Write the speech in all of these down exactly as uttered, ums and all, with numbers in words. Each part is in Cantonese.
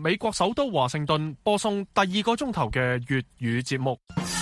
美國首都華盛頓播送第二個鐘頭嘅粵語節目。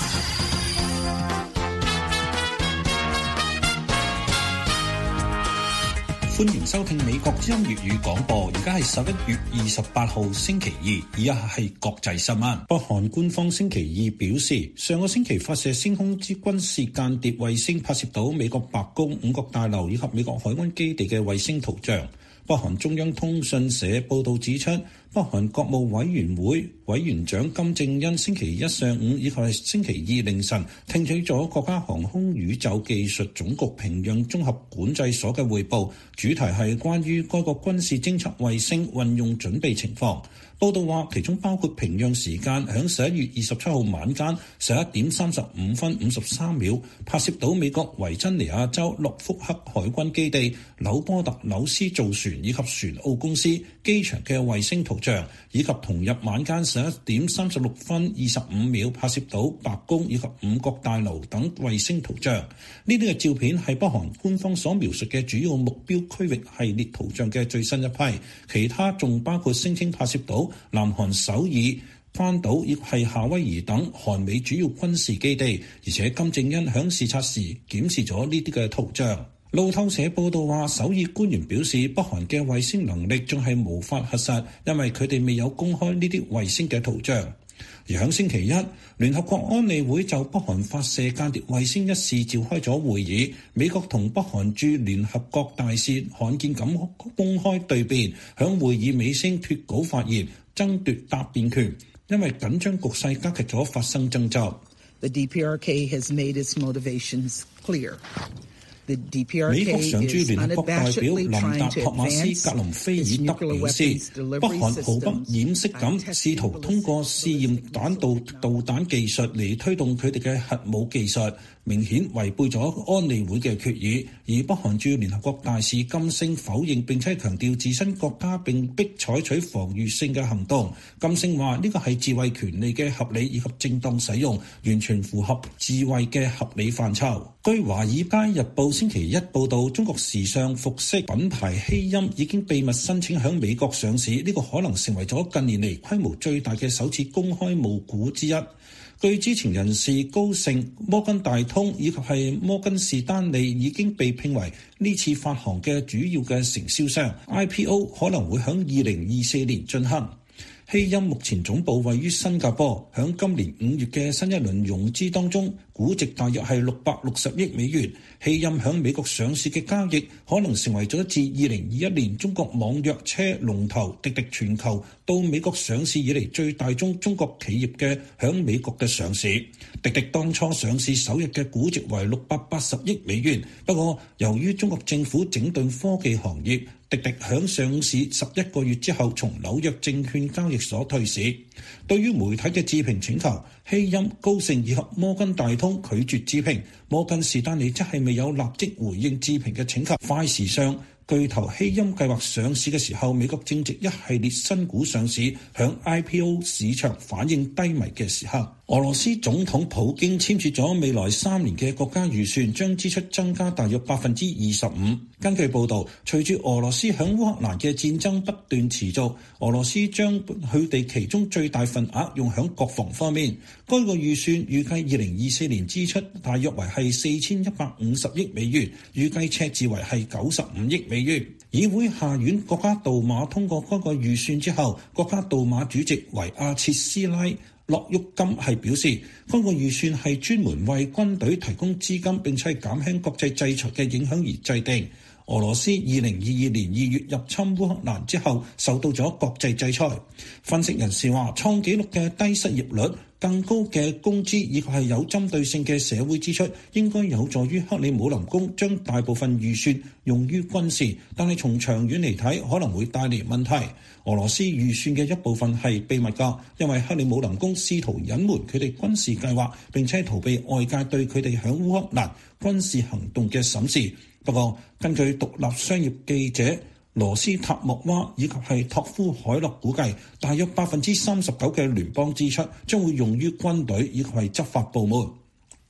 歡迎收聽美國之音粵語廣播，而家係十一月二十八號星期二，以下係國際新聞。北韓官方星期二表示，上個星期發射升空之軍事間諜衛星拍攝到美國白宮、五角大樓以及美國海軍基地嘅衛星圖像。北韓中央通訊社報導指出，北韓國務委員會委員長金正恩星期一上午以及係星期二凌晨聽取咗國家航空宇宙技術總局平壤綜合管制所嘅彙報，主題係關於該國軍事偵察衛星運用準備情況。報道話，其中包括平壤時間響十一月二十七號晚間十一點三十五分五十三秒拍攝到美國維珍尼亞州諾福克海軍基地、紐波特紐斯造船以及船澳公司機場嘅衛星圖像，以及同日晚間十一點三十六分二十五秒拍攝到白宮以及五角大樓等衛星圖像。呢啲嘅照片係北韓官方所描述嘅主要目標區域系列圖像嘅最新一批，其他仲包括聲稱拍攝到南韓首爾、關島亦係夏威夷等韓美主要軍事基地，而且金正恩響視察時檢視咗呢啲嘅圖像。路透社報道話，首爾官員表示，北韓嘅衛星能力仲係無法核實，因為佢哋未有公開呢啲衛星嘅圖像。而響星期一，聯合國安理會就北韓發射間諜衛星一事召開咗會議，美國同北韓駐聯合國大使罕見咁公開對辯，響會議尾聲脫稿發言，爭奪答辯權，因為緊張局勢加劇咗發生爭執。 The D P R K has made its motivations clear. 美國常駐聯合國代表林達托馬斯格林菲爾德表示，北韓毫不掩飾咁試圖通過試驗彈道導彈技術嚟推動佢哋嘅核武技術，明顯違背咗安理會嘅決議。而北韓駐聯合國大使金星否認並且強調自身國家並必採取防禦性嘅行動。金星話呢個係自衛權利嘅合理以及正當使用，完全符合自衛嘅合理範疇。據華爾街日報星期一報導，中國時尚服飾品牌希音已經秘密申請響美國上市，呢個可能成為咗近年嚟規模最大嘅首次公開募股之一。據知情人士高盛、摩根大通以及係摩根士丹利已經被聘為呢次發行嘅主要嘅承銷商 ，I P O 可能會響二零二四年進行。希音目前總部位於新加坡，響今年五月嘅新一輪融資當中，估值大約係六百六十億美元。希音響美國上市嘅交易可能成為咗自二零二一年中國網約車龍頭滴滴全球到美國上市以嚟最大宗中國企業嘅響美國嘅上市。滴滴當初上市首日嘅估值為六百八十億美元，不過由於中國政府整頓科技行業，滴滴響上市十一個月之後從紐約證券交易所退市。對於媒體嘅置評請求，希音、高盛以及摩根大通拒絕置評，摩根士丹利則係未有立即回應置評嘅請求。快時尚巨頭希音計劃上市嘅時候，美國正值一系列新股上市，響 I P O 市場反應低迷嘅時刻。俄羅斯總統普京簽署咗未來三年嘅國家預算，將支出增加大約百分之二十五。根據報導，隨住俄羅斯響烏克蘭嘅戰爭不斷持續，俄羅斯將佢哋其中最大份額用響國防方面。該個預算預計二零二四年支出大約為係四千一百五十億美元，預計赤字為係九十五億美元。議會下院國家杜馬通過該個預算之後，國家杜馬主席維亞切斯拉諾沃金係表示，該個預算係專門為軍隊提供資金並且減輕國際制裁嘅影響而制定。俄羅斯二零二二年二月入侵烏克蘭之後，受到咗國際制裁。分析人士話，創紀錄嘅低失業率、更高嘅工資以及係有針對性嘅社會支出，應該有助於克里姆林宮將大部分預算用於軍事，但係從長遠嚟睇可能會帶嚟問題。俄羅斯預算嘅一部分係秘密㗎，因為克里姆林宮試圖隱瞞佢哋軍事計劃，並且逃避外界對佢哋響烏克蘭軍事行動嘅審視。不過，根據獨立商業記者羅斯塔莫娃以及係托夫海勒估計，大約百分之三十九嘅聯邦支出將會用於軍隊以及係執法部門。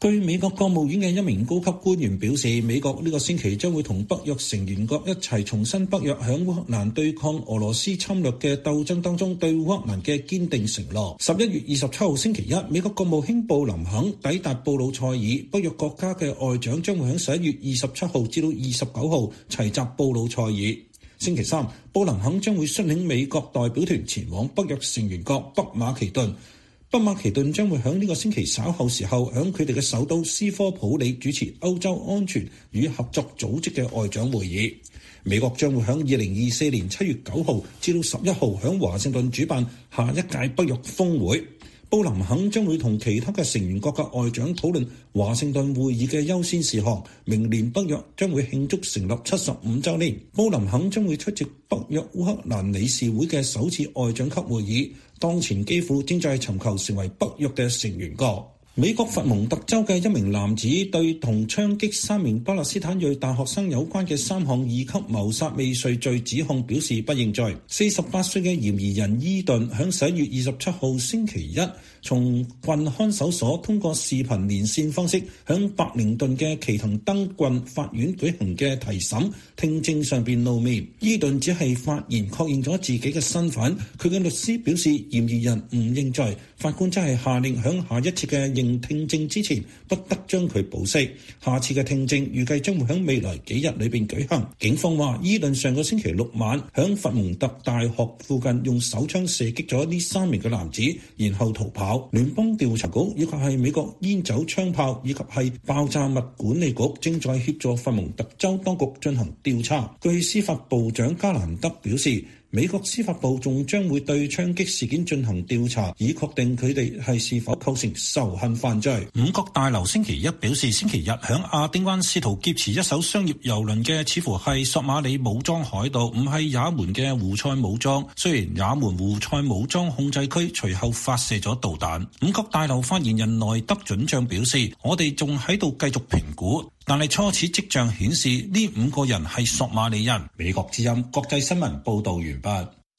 據美國國務院嘅一名高級官員表示，美國呢個星期將會同北約成員國一齊重申北約響烏克蘭對抗俄羅斯侵略嘅鬥爭當中對烏克蘭嘅堅定承諾。十一月二十七號星期一，美國國務卿布林肯抵達布魯塞爾，北約國家嘅外長將會喺十一月二十七號至到二十九號齊集布魯塞爾。星期三，布林肯將會率領美國代表團前往北約成員國北馬其頓。北馬其頓將會喺呢個星期稍後時候，喺佢哋嘅首都斯科普里主持歐洲安全與合作組織嘅外長會議。美國將會喺二零二四年七月九號至到十一號喺華盛頓主辦下一屆北約峰會。布林肯將會同其他嘅成員國嘅外長討論華盛頓會議嘅優先事項。明年北約將會慶祝成立七十五週年，布林肯將會出席北約烏克蘭理事會嘅首次外長級會議。當前基輔正在尋求成為北約嘅成員國。美國佛蒙特州嘅一名男子對同槍擊三名巴勒斯坦裔大學生有關嘅三項二級謀殺未遂罪指控表示不認罪。四十八歲嘅嫌疑人伊頓響十一月二十七號星期一從郡看守所通過視頻連線方式響白靈頓嘅奇騰登郡法院舉行嘅提審聽證上邊露面。伊頓只係發言確認咗自己嘅身份，佢嘅律師表示嫌疑人唔認罪，法官真係下令響下一次嘅認聽證之前不得將佢保釋。下次嘅聽證預計將會響未來幾日裏邊舉行。警方話伊頓上個星期六晚響佛蒙特大學附近用手槍射擊咗呢三名嘅男子，然後逃跑。聯邦調查局以及係美國煙酒槍炮以及係爆炸物管理局正在協助佛蒙特州當局進行調查。據司法部長加蘭德表示，美國司法部仲將會對槍擊事件進行調查，以確定佢哋係是否構成仇恨犯罪。五角大樓星期一表示，星期日響亞丁灣試圖劫持一艘商業郵輪嘅似乎係索馬里武裝海盜，唔係也門嘅胡塞武裝。雖然也門胡塞武裝控制區隨後發射咗導彈。五角大樓發言人內德准將表示，我哋仲喺度繼續評估，但係初始跡象顯示呢五個人係索馬里人。美國之音國際新聞報道完畢。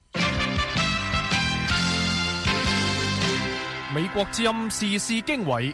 美國之音時事經緯，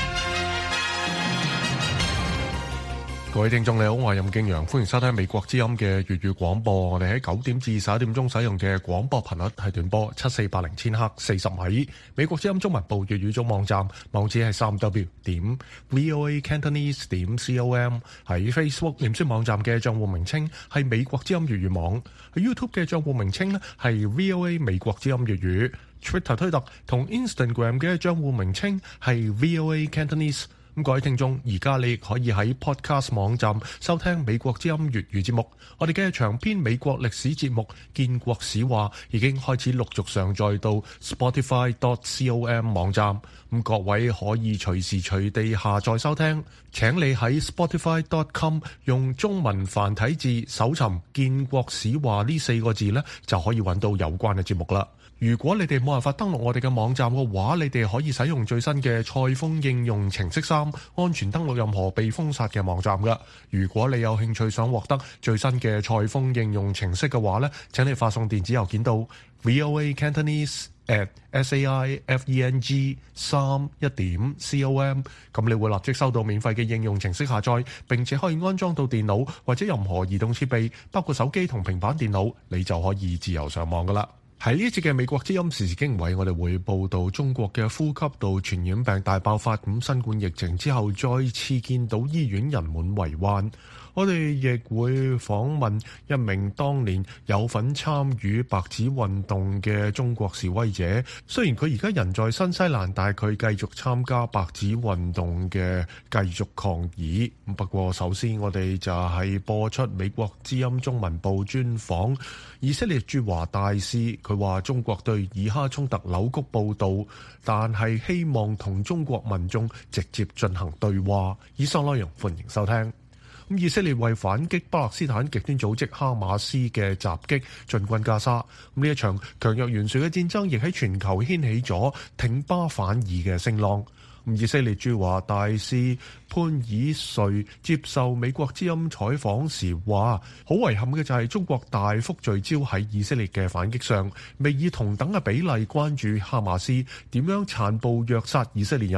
各位聽眾你好，我係任敬陽，歡迎收聽美國之音嘅粵語廣播。我哋喺九點至十一點鐘使用嘅廣播頻率係短波七四八零千赫四十米。美國之音中文部粵語總網站網址係三 w 點 voa cantonese 點 com。喺 Facebook 臉書網站嘅賬戶名稱係美國之音粵語網。喺 YouTube 嘅賬戶名稱咧係 voa 美國之音粵語。Twitter 推特同 Instagram 嘅賬戶名稱係 voa cantonese。咁各位聽眾，而家你可以喺 Podcast 網站收聽美國之音粵語節目。我哋嘅長篇美國歷史節目《建國史話》已經開始陸續上載到 Spotify dot com 網站。咁各位可以隨時隨地下載收聽。請你喺 Spotify dot com 用中文繁體字搜尋《建國史話》呢四個字呢，就可以揾到有關嘅節目啦。如果你哋冇辦法登錄我哋嘅網站嘅話，你哋可以使用最新嘅賽風應用程式三，安全登錄任何被封殺嘅網站㗎。如果你有興趣想獲得最新嘅賽風應用程式嘅話呢，請你發送電子郵件到 voa cantonese at saifeng 三一點 com， 咁你會立即收到免費嘅應用程式下載，並且可以安裝到電腦或者任何移動設備，包括手機同平板電腦，你就可以自由上網㗎啦。喺呢一節嘅美國之音時事經緯，我哋會報道中國嘅呼吸道傳染病大爆發，咁新冠疫情之後再次見到醫院人滿為患。我哋亦會訪問一名當年有份參與白紙運動嘅中國示威者，雖然佢而家人在新西蘭，但係佢繼續參加白紙運動嘅繼續抗議。不過首先我哋就係播出美國之音中文部專訪以色列駐華大使，佢話中國對以哈衝突扭曲報導，但係希望同中國民眾直接進行對話。以上內容歡迎收聽。以色列為反擊巴勒斯坦極端組織哈馬斯嘅襲擊進軍加沙，呢一場強弱懸殊嘅戰爭亦喺全球掀起咗挺巴反以嘅聲浪。以色列駐華大使潘以瑞接受美國之音採訪時話，好遺憾嘅就係中國大幅聚焦喺以色列嘅反擊上，未以同等嘅比例關注哈馬斯點樣殘暴虐殺以色列人。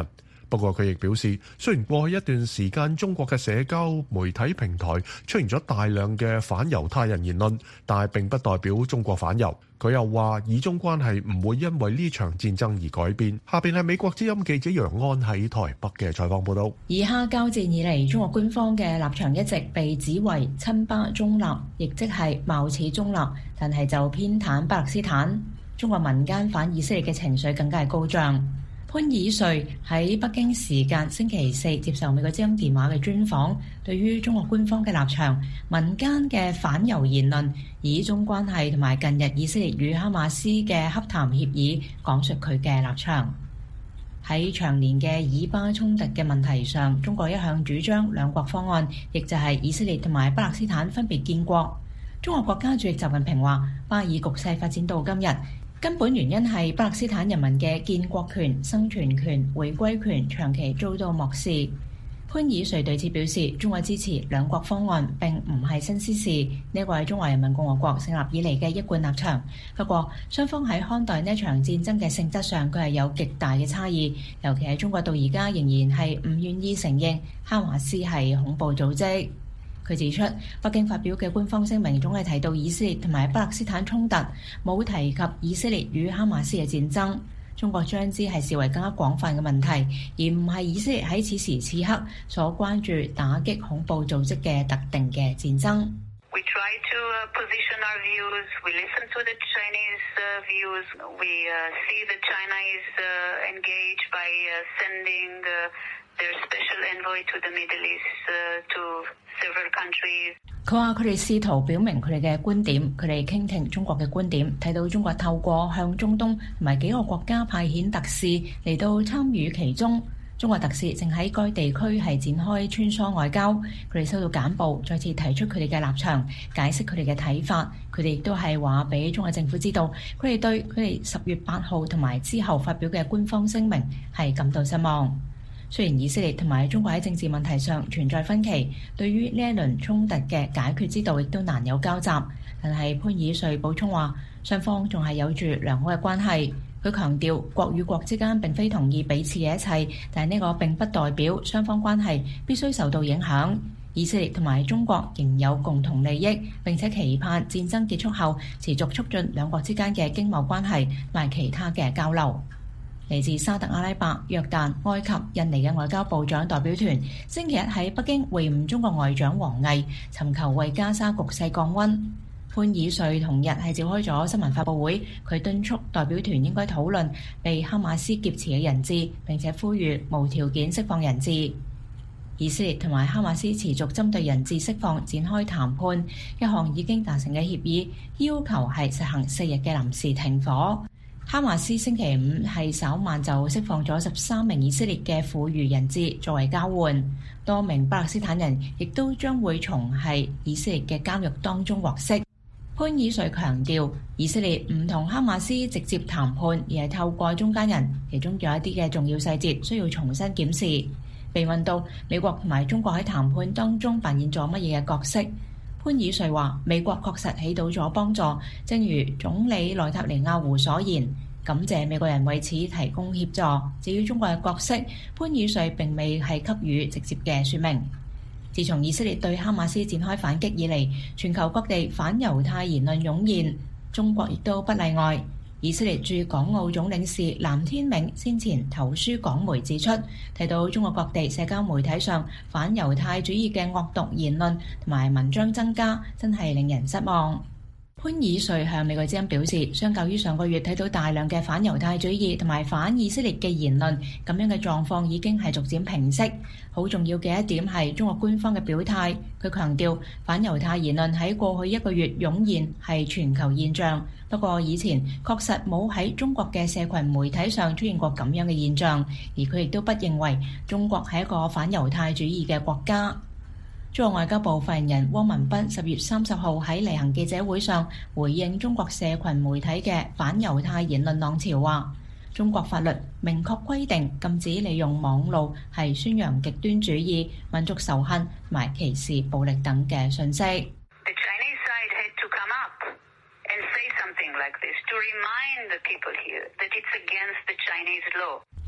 不過佢亦表示，雖然過去一段時間中國嘅社交媒體平台出現咗大量嘅反猶太人言論，但係並不代表中國反猶。佢又話，以中關係唔會因為呢場戰爭而改變。下邊係美國之音記者楊安喺台北嘅採訪報道。 以哈交戰以嚟，中國官方嘅立場一直被指為親巴中立，亦即係貌似中立，但係就偏袒巴勒斯坦。中國民間反以色列嘅情緒更加係高漲。潘以瑞喺北京時間星期四接受美國之音電話嘅專訪，對於中國官方嘅立場、民間嘅反猶言論、以中關係同埋近日以色列與哈馬斯嘅洽談協議，講述佢嘅立場。喺長年嘅以巴衝突嘅問題上，中國一向主張兩國方案，亦就係以色列同埋巴勒斯坦分別建國。中國國家主席習近平話，巴以局勢發展到今日，根本原因係巴勒斯坦人民嘅建國權、生存權、回歸權長期遭到漠視。潘以瑞對此表示，中國支持兩國方案並唔係新鮮事，呢個係中華人民共和國成立以嚟嘅一貫立場。不過，雙方喺看待呢場戰爭嘅性質上，佢係有極大嘅差異，尤其係中國到而家仍然係唔願意承認哈馬斯係恐怖組織。佢指出，北京發表嘅官方聲明總係提到以色列同埋巴勒斯坦衝突，冇提及以色列與哈馬斯嘅戰爭。中國將之係視為更加廣泛嘅問題，而唔係以色列喺此時此刻所關注打擊恐怖組織嘅特定嘅戰爭。 We try to position our views. We listen to the Chinese views. We see that China is engaged by sending their special envoy to the Middle East to several countries. 佢話佢哋試圖表明佢哋嘅觀點，佢哋傾聽中國嘅觀點，睇到中國透過向中東同埋幾個國家派遣特使嚟到參與其中。中國特使正喺該地區係展開穿梭外交，佢哋收到簡報，再次提出佢哋嘅立場，解釋佢哋嘅睇法。佢哋亦都係話俾中國政府知道，佢哋對佢哋十月八號同埋之後發表嘅官方聲明係感到失望。雖然以色列同埋中國喺政治問題上存在分歧，對於呢一輪衝突嘅解決之道亦都難有交集，但係潘以瑞補充話，雙方仲係有住良好嘅關係。佢強調，國與國之間並非同意彼此嘅一切，但係呢個並不代表雙方關係必須受到影響。以色列同埋中國仍有共同利益，並且期盼戰爭結束後持續促進兩國之間嘅經貿關係同埋其他嘅交流。嚟自沙特阿拉伯、約旦、埃及、印尼嘅外交部長代表團星期一喺北京會晤中國外長王毅，尋求為加沙局勢降溫。潘以瑞同日係召開咗新聞發佈會，佢敦促代表團應該討論被哈馬斯劫持嘅人質，並且呼籲無條件釋放人質。以色列同埋哈馬斯持續針對人質釋放展開談判，一項已經達成嘅協議要求係實行四日嘅臨時停火。哈馬斯星期五係稍晚就釋放咗十三名以色列嘅婦孺人質作為交換，多名巴勒斯坦人亦都將會從係以色列嘅監獄當中獲釋。潘以瑞強調，以色列唔同哈馬斯直接談判，而係透過中間人，其中有一啲嘅重要細節需要重新檢視。被問到美國同埋中國喺談判當中扮演咗乜嘢嘅角色，潘以瑞話：美國確實起到咗幫助，正如總理內塔尼亞胡所言，感謝美國人為此提供協助。至於中國嘅角色，潘以瑞並未係給予直接嘅說明。自從以色列對哈馬斯展開反擊以嚟，全球各地反猶太言論湧現，中國亦都不例外。以色列駐港澳總領事藍天銘先前投書港媒指出，提到中國各地社交媒體上反猶太主義嘅惡毒言論同埋文章增加，真係令人失望。潘以瑞向美國之音表示，相較於上個月睇到大量嘅反猶太主義同埋反以色列嘅言論，咁樣嘅狀況已經係逐漸平息。好重要嘅一點係中國官方嘅表態，佢強調反猶太言論喺過去一個月湧現係全球現象，不過以前確實冇喺中國嘅社群媒體上出現過咁樣嘅現象，而佢亦都不認為中國係一個反猶太主義嘅國家。中國外交部發言人汪文斌十月三十號喺例行記者會上回應中國社群媒體嘅反猶太言論浪潮，話中國法律明確規定禁止利用網路係宣揚極端主義、民族仇恨同埋歧視、暴力等嘅信息。 The Chinese side had to come up and say something like this to remind the people here that it's against the Chinese law.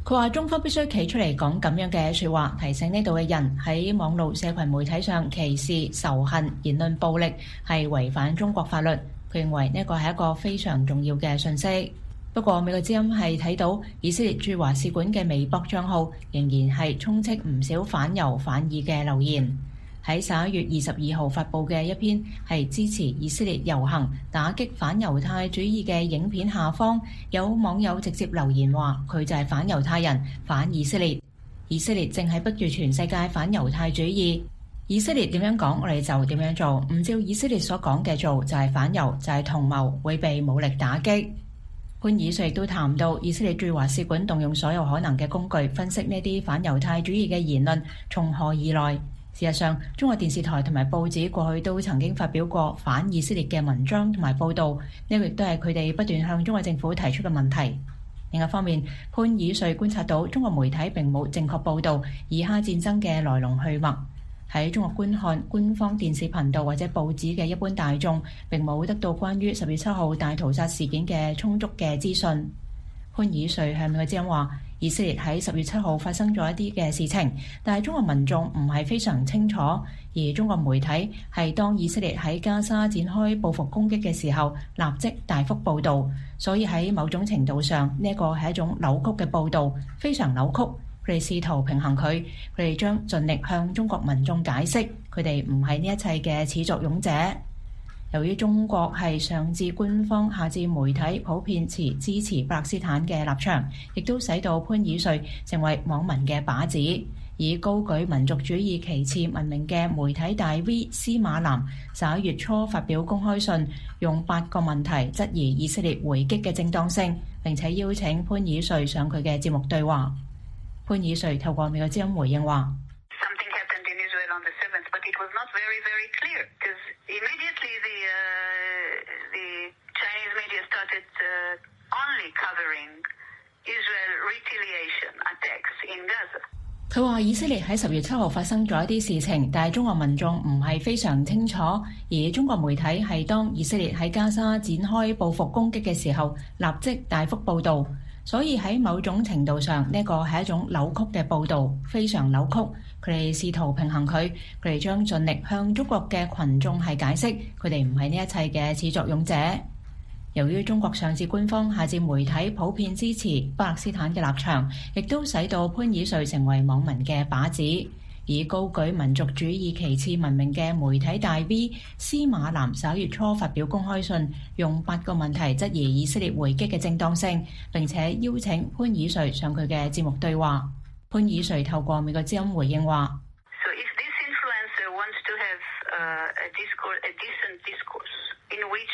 佢話中方必須企出嚟講咁樣嘅説話，提醒呢度嘅人喺網絡社群媒體上歧視、仇恨、言論暴力係違反中國法律。佢認為呢個係一個非常重要嘅訊息。不過美國之音係睇到以色列駐華使館嘅微博帳號仍然係充斥唔少反猶反意嘅留言。喺十一月二十二號發布嘅一篇係支持以色列遊行打擊反猶太主義嘅影片下方，有網友直接留言話佢就係反猶太人、反以色列。以色列正係逼住全世界反猶太主義，以色列點樣講我哋就點樣做，唔照以色列所講嘅做就係反猶，就係同謀，會被武力打擊。潘以瑞亦都談到以色列駐華使館動用所有可能嘅工具分析呢啲反猶太主義嘅言論從何而來。事實上，中國電視台同埋報紙過去都曾經發表過反以色列嘅文章同埋報導，呢個亦都係佢哋不斷向中國政府提出嘅問題。另一方面，潘以瑞觀察到中國媒體並冇正確報導以哈戰爭嘅來龍去脈。喺中國觀看官方電視頻道或者報紙嘅一般大眾並冇得到關於十月七號大屠殺事件嘅充足嘅資訊。潘以瑞向美國之音話，以色列喺十月七號發生咗一啲嘅事情，但係中國民眾唔係非常清楚，而中國媒體係當以色列喺加沙展開報復攻擊嘅時候立即大幅報導，所以喺某種程度上呢一個係一種扭曲嘅報導，非常扭曲。佢哋試圖平衡佢，佢哋將盡力向中國民眾解釋，佢哋唔係呢一切嘅始作俑者。由於中國係上至官方下至媒體普遍持支持巴勒斯坦嘅立場，亦都使到潘以瑞成為網民嘅靶子。以高舉民族主義旗幟聞名嘅媒體大 V 司馬南十一月初發表公開信，用八個問題質疑以色列回擊嘅正當性，並且邀請潘以瑞上佢嘅節目對話。潘以瑞透過美國之音回應話 ：Something happened in Israel on the seventh, but it was not very, very clear, because immediately the uh, the Chinese media started uh, only covering Israel retaliation attacks in Gaza. 佢話以色列喺十月七號發生咗一啲事情，但係中國民眾唔係非常清楚，而中國媒體係當以色列喺加沙展開報復攻擊嘅時候立即大幅報導。所以喺某種程度上，呢個係一種扭曲嘅報導，非常扭曲。佢哋試圖平衡佢，佢哋將盡力向中國嘅群眾係解釋，佢哋唔係呢一切嘅始作俑者。由於中國上至官方下至媒體普遍支持巴勒斯坦嘅立場，亦都使到潘以瑞成為網民嘅靶子。以高舉民族主義旗幟聞名嘅媒體大 V 司馬南十一月初發表公開信，用八個問題質疑以色列回擊嘅正當性，並且邀請潘以瑞上佢嘅節目對話。潘以瑞透過美國之音回應話 ：So if this influencer wants to have uh, a discourse, a decent discourse in which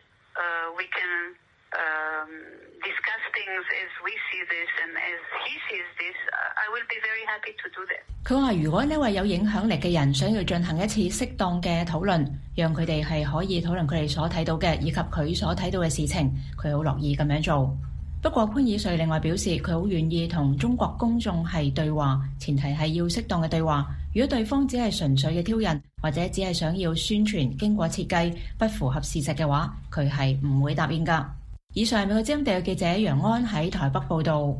uh, we can um, discuss things as we see this and as he sees this, I will be very happy to do that. 佢話：如果呢位有影響力嘅人想要進行一次適當嘅討論，讓佢哋係可以討論佢哋所睇到嘅以及佢所睇到嘅事情，佢好樂意咁樣做。不過潘以瑞另外表示，佢好願意同中國公眾係對話，前提係要適當嘅對話。如果對方只係純粹嘅挑釁，或者只係想要宣傳經過設計，不符合事實嘅話，佢係唔會答應㗎。以上係美國之音地記者楊安喺台北報導。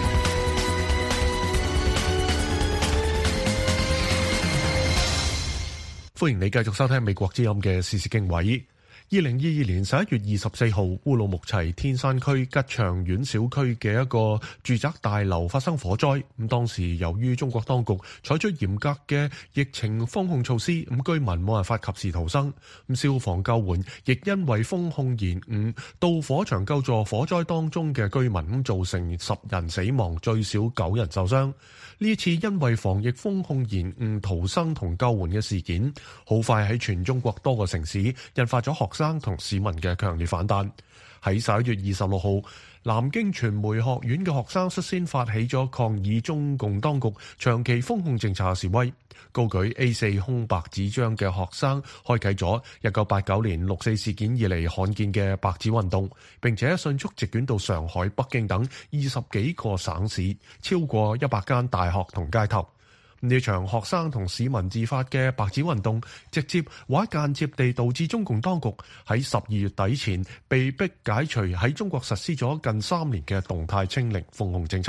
歡迎你繼續收聽美國之音嘅時事經緯。二零二二年十一月二十四號，烏魯木齊天山區吉祥苑小區嘅一個住宅大樓發生火災。咁當時由於中國當局採取嚴格嘅疫情封控措施，咁居民冇辦法及時逃生。咁消防救援亦因為封控延誤，到火場救助火災當中嘅居民，咁造成十人死亡，最少九人受傷。呢次因為防疫封控延誤逃生同救援嘅事件，好快喺全中國多個城市引發咗學生同市民嘅強烈反彈。喺十一月二十六號，南京傳媒學院嘅學生率先發起咗抗議中共當局長期封控政策示威，高舉 A 四 空白紙張嘅學生開啟咗一九八九年六四事件以嚟罕見嘅白紙運動，並且迅速席捲到上海、北京等二十幾個省市，超過一百間大學同街頭。呢場學生同市民自發嘅白紙運動，直接或間接地導致中共當局喺十二月底前被迫解除喺中國實施咗近三年嘅動態清零封控政策。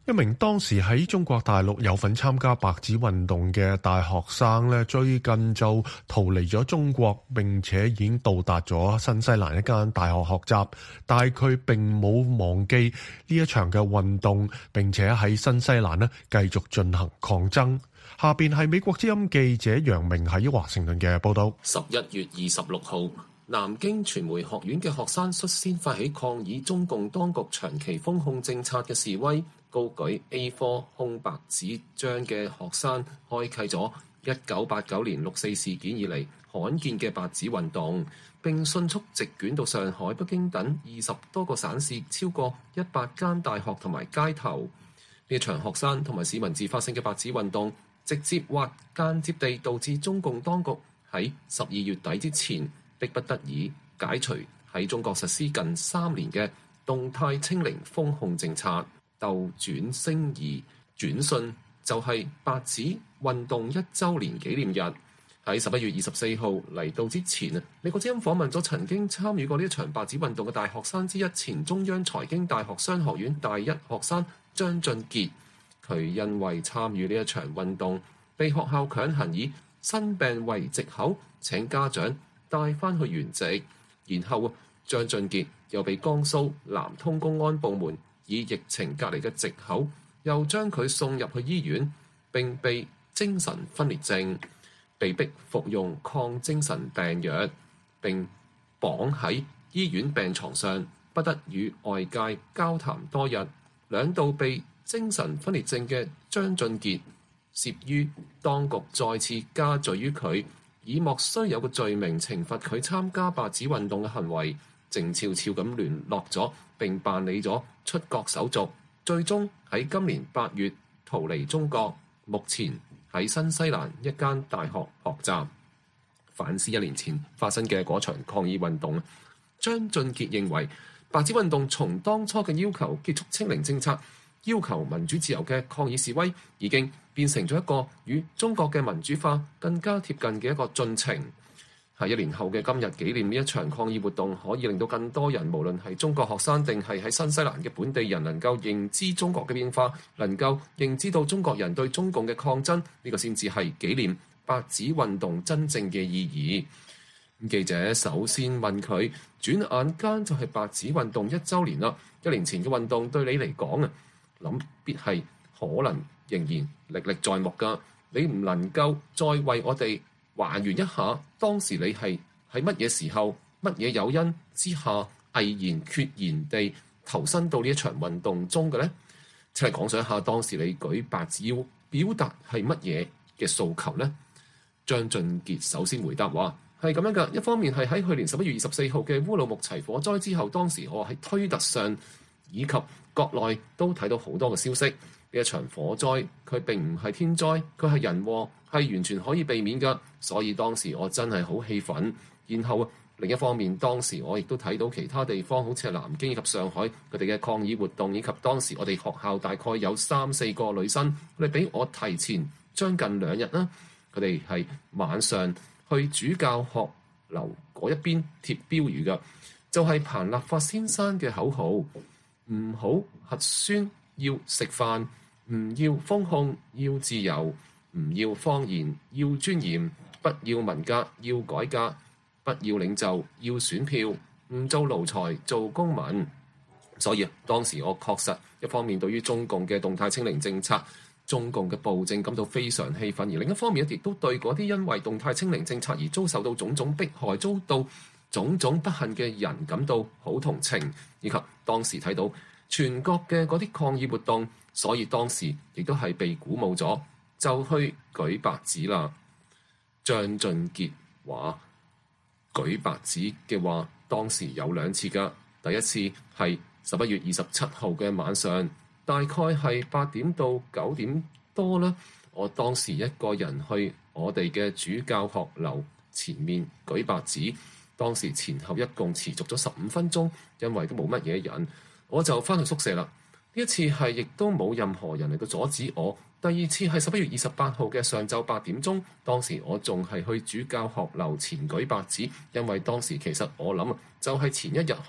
一名當時喺中國大陸有份參加白紙運動嘅大學生咧，最近就逃離咗中國，並且已經到達咗新西蘭一間大學學習，但係佢並冇忘記呢一場嘅運動，並且喺新西蘭咧繼續進行抗爭。下邊係美國之音記者楊明喺華盛頓嘅報道。 十一月二十六號，南京傳媒學院嘅學生率先發起抗議中共當局長期封控政策嘅示威，高舉 A 四 空白紙張嘅學生開啟咗一九八九年六四事件以嚟罕見嘅白紙運動，並迅速席捲到上海、北京等二十多個省市，超過一百間大學同埋街頭。呢場學生同埋市民自發性嘅白紙運動，直接或間接地導致中共當局喺十二月底之前迫不得已解除喺中國實施近三年嘅動態清零封控政策。鬥轉星移轉瞬就係白紙運動一週年紀念日。喺十一月二十四號嚟到之前啊，美國之音訪問咗曾經參與過呢一場白紙運動嘅大學生之一，前中央財經大學商學院大一學生張俊傑。佢因為參與呢一場運動，被學校強行以生病為藉口請家長帶返去原籍，然後張俊傑又被江蘇南通公安部門以疫情隔離嘅藉口，又將佢送入去醫院，並被精神分裂症，被迫服用抗精神病藥，並綁喺醫院病床上，不得與外界交談多日。兩度被精神分裂症嘅張俊傑，涉於當局再次加罪於佢，以莫須有嘅罪名懲罰佢參加白紙運動嘅行為，靜悄悄咁聯絡咗並辦理咗出國手續，最終喺今年八月逃離中國，目前喺新西蘭一間大學學習。反思一年前發生嘅嗰場抗議運動，張俊傑認為白紙運動從當初嘅要求結束清零政策、要求民主自由嘅抗議示威，已經變成咗一個與中國嘅民主化更加貼近嘅一個進程。喺一年後嘅今日紀念呢一場抗議活動，可以令到更多人，無論係中國學生定係喺新西蘭嘅本地人，能夠認知中國嘅變化，能夠認知到中國人對中共嘅抗爭，呢、這個先至係紀念白紙運動真正嘅意義。記者首先問佢，轉眼間就係白紙運動一週年啦，一年前嘅運動對你嚟講啊，諗必係可能仍然歷歷在目㗎。你唔能夠再為我哋還原一下當時你係喺乜嘢時候、乜嘢誘因之下毅然決然地投身到呢一場運動中嘅呢？請你講述一下當時你舉白紙要表達係乜嘢嘅訴求呢？張俊傑首先回答話係咁樣㗎，一方面係喺去年十一月二十四號嘅烏魯木齊火災之後，當時我喺推特上以及國內都睇到好多嘅消息。呢一場火災佢並唔係天災，佢係人禍，係完全可以避免㗎。所以當時我真係好氣憤。然後另一方面，當時我亦都睇到其他地方，好似係南京以及上海佢哋嘅抗議活動，以及當時我哋學校大概有三四個女生，佢哋比我提前將近兩日啦。佢哋係晚上去主教學樓嗰一邊貼標語㗎，就係、是、彭立發先生嘅口號：唔好核酸，要食飯，唔要封控，要自由，唔要謊言，要尊嚴，不要文革，要改革，不要領袖，要選票，唔做奴才，做公民。所以當時我確實一方面對於中共嘅動態清零政策、中共嘅暴政感到非常氣憤，而另一方面亦都對嗰啲因為動態清零政策而遭受到種種迫害、遭到種種不幸嘅人感到好同情，以及當時睇到全國嘅嗰啲抗議活動，所以當時亦都係被鼓舞咗，就去舉白紙啦。張俊傑話：舉白紙嘅話，當時有兩次㗎。第一次係十一月二十七號嘅晚上，大概係八點到九點多啦。我當時一個人去我哋嘅主教學樓前面舉白紙，當時前後一共持續咗十五分鐘，因為都冇乜嘢人。我就翻去宿舍啦。呢一次係亦都冇任何人嚟到阻止我。第二次係十一月二十八號嘅上晝八點鐘，當時我仲係去主教學樓前舉白紙，因為當時其實我諗啊，就係前一日可能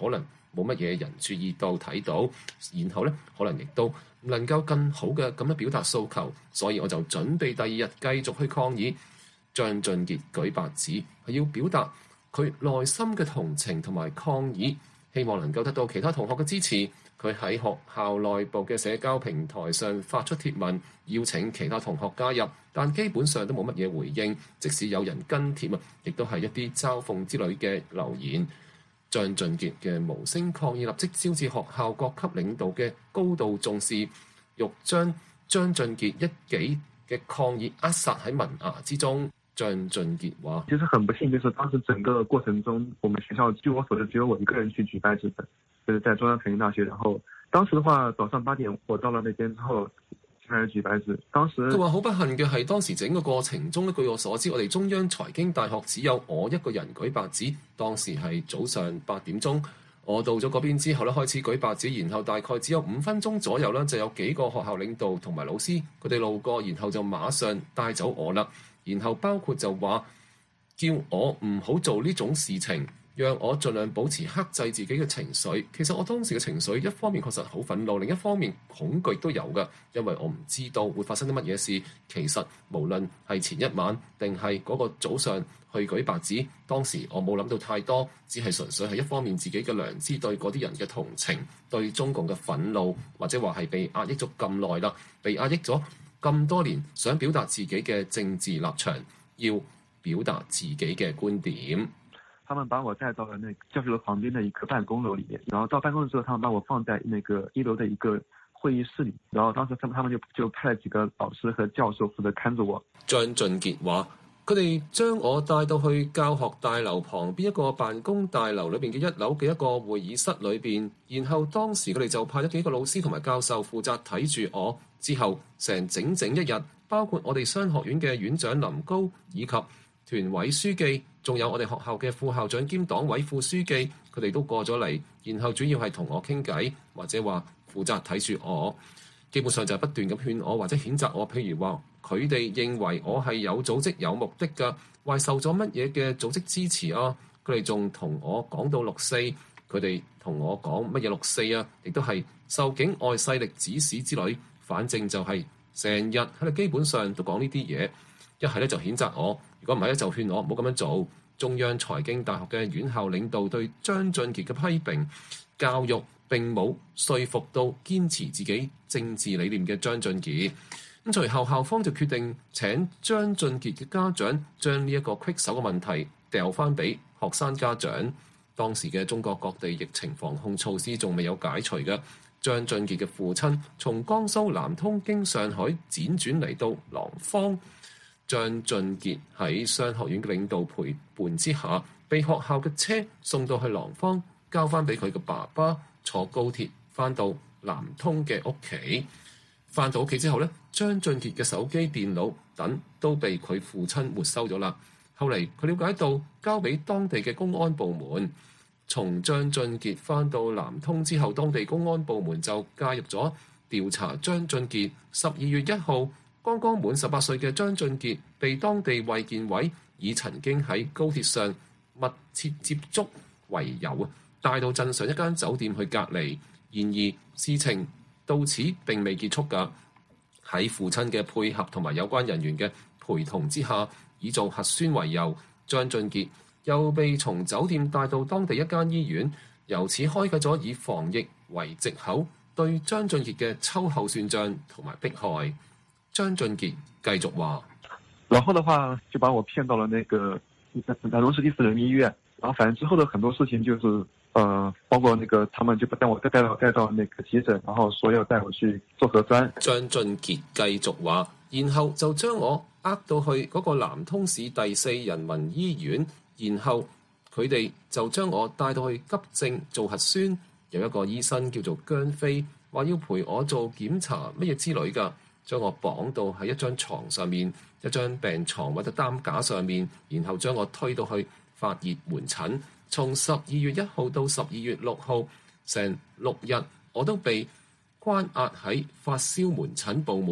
冇乜嘢人注意到睇到，然後咧可能亦都唔能夠更好嘅咁樣表達訴求，所以我就準備第二日繼續去抗議。張俊傑舉白紙係要表達佢內心嘅同情同埋抗議，希望能夠得到其他同學嘅支持。佢喺學校內部嘅社交平台上發出貼文，邀請其他同學加入，但基本上都冇乜嘢回應。即使有人跟貼啊，亦都係一啲嘲諷之類嘅留言。張俊傑嘅無聲抗議立即招致學校各級領導嘅高度重視，欲將張俊傑一己嘅抗議扼殺喺萌芽之中。張俊傑話： 其實很不幸，就是當時整個過程中，我們學校據我所知，只有我一個人去舉白紙的，就是在中央財經大學。然後當時的話，早上八點我到了那邊之後，開始舉白紙。當時佢話好不幸嘅係，當時整個過程中咧，據我所知，我哋中央財經大學只有我一個人舉白紙。當時係早上八點鐘，我到咗嗰邊之後咧，開始舉白紙，然後大概只有五分鐘左右啦，就有幾個學校領導同埋老師佢哋路過，然後就馬上帶走我啦。然後包括就話叫我唔好做呢種事情，讓我盡量保持克制自己嘅情緒。其實我當時嘅情緒一方面確實好憤怒，另一方面恐懼都有㗎，因為我唔知道會發生啲乜嘢事。其實無論係前一晚定係嗰個早上去舉白紙，當時我冇諗到太多，只係純粹係一方面自己嘅良知對嗰啲人嘅同情，對中共嘅憤怒，或者話係被壓抑咗咁耐啦，被壓抑咗咁多年，想表達自己嘅政治立場，要表達自己嘅觀點。 他們把我帶到了那教學樓旁邊的一個辦公樓裡面，然後到辦公室之後，他們把我放在那個一樓的一個會議室裡，然後當時他們他們就就派了幾個老師和教授負責看着我。 張俊傑話：佢哋將我帶到去教學大樓旁邊一個辦公大樓裏邊嘅一樓嘅一個會議室裏邊，然後當時佢哋就派咗幾個老師同埋教授負責睇住我。之後成整整一日，包括我哋商學院嘅院長林高以及團委書記，仲有我哋學校嘅副校長兼黨委副書記，佢哋都過咗嚟，然後主要係同我傾偈，或者話負責睇住我。基本上就係不斷咁勸我或者譴責我，譬如話佢哋認為我係有組織有目的㗎，話受咗乜嘢嘅組織支持啊？佢哋仲同我講到六四，佢哋同我講乜嘢六四啊？亦都係受境外勢力指使之類。反正就係成日喺度，基本上都講呢啲嘢。一係咧就譴責我，如果唔係咧就勸我唔好咁樣做。中央財經大學嘅院校領導對張俊傑嘅批評，教育並冇說服到堅持自己政治理念嘅張俊傑。咁隨後校方就決定請張俊傑嘅家長將呢一個棘手嘅問題掉翻俾學生家長。當時嘅中國各地疫情防控措施仲未有解除嘅。張俊傑嘅父親從江蘇南通經上海輾轉嚟到廊坊，張俊傑喺商學院嘅領導陪伴之下，被學校嘅車送到去廊坊，交翻俾佢嘅爸爸，坐高鐵翻到南通嘅屋企。翻到屋企之後呢，張俊傑嘅手機、電腦等都被佢父親沒收咗啦。後嚟佢了解到，交俾當地嘅公安部門。從張俊傑翻到南通之後，當地公安部門就介入咗調查張俊傑。十二月一號，剛剛滿十八歲嘅張俊傑被當地衛健委以曾經喺高鐵上密切接觸為由，帶到鎮上一間酒店去隔離。然而事情到此並未結束㗎，喺父親嘅配合同埋有關人員嘅陪同之下，以做核酸為由，張俊傑又被從酒店帶到當地一間醫院，由此開啟咗以防疫為藉口對張俊傑嘅秋後算賬同埋迫害。張俊傑繼續話： 然後的話就把我騙到了那個南通市第四人民醫院，然後反正之後的很多事情就是，呃，包括那個他們就帶我帶到帶到那個急診，然後說要帶我去做核酸。 張俊傑繼續話，然後就將我呃到去嗰個南通市第四人民醫院。然後佢哋就將我帶到去急症做核酸，有一個醫生叫做姜飛，話要陪我做檢查乜嘢之類㗎，將我綁到喺一張床上面，一張病床或者擔架上面，然後將我推到去發熱門診。從十二月一號到十二月六號，成六日我都被關押喺發燒門診部門。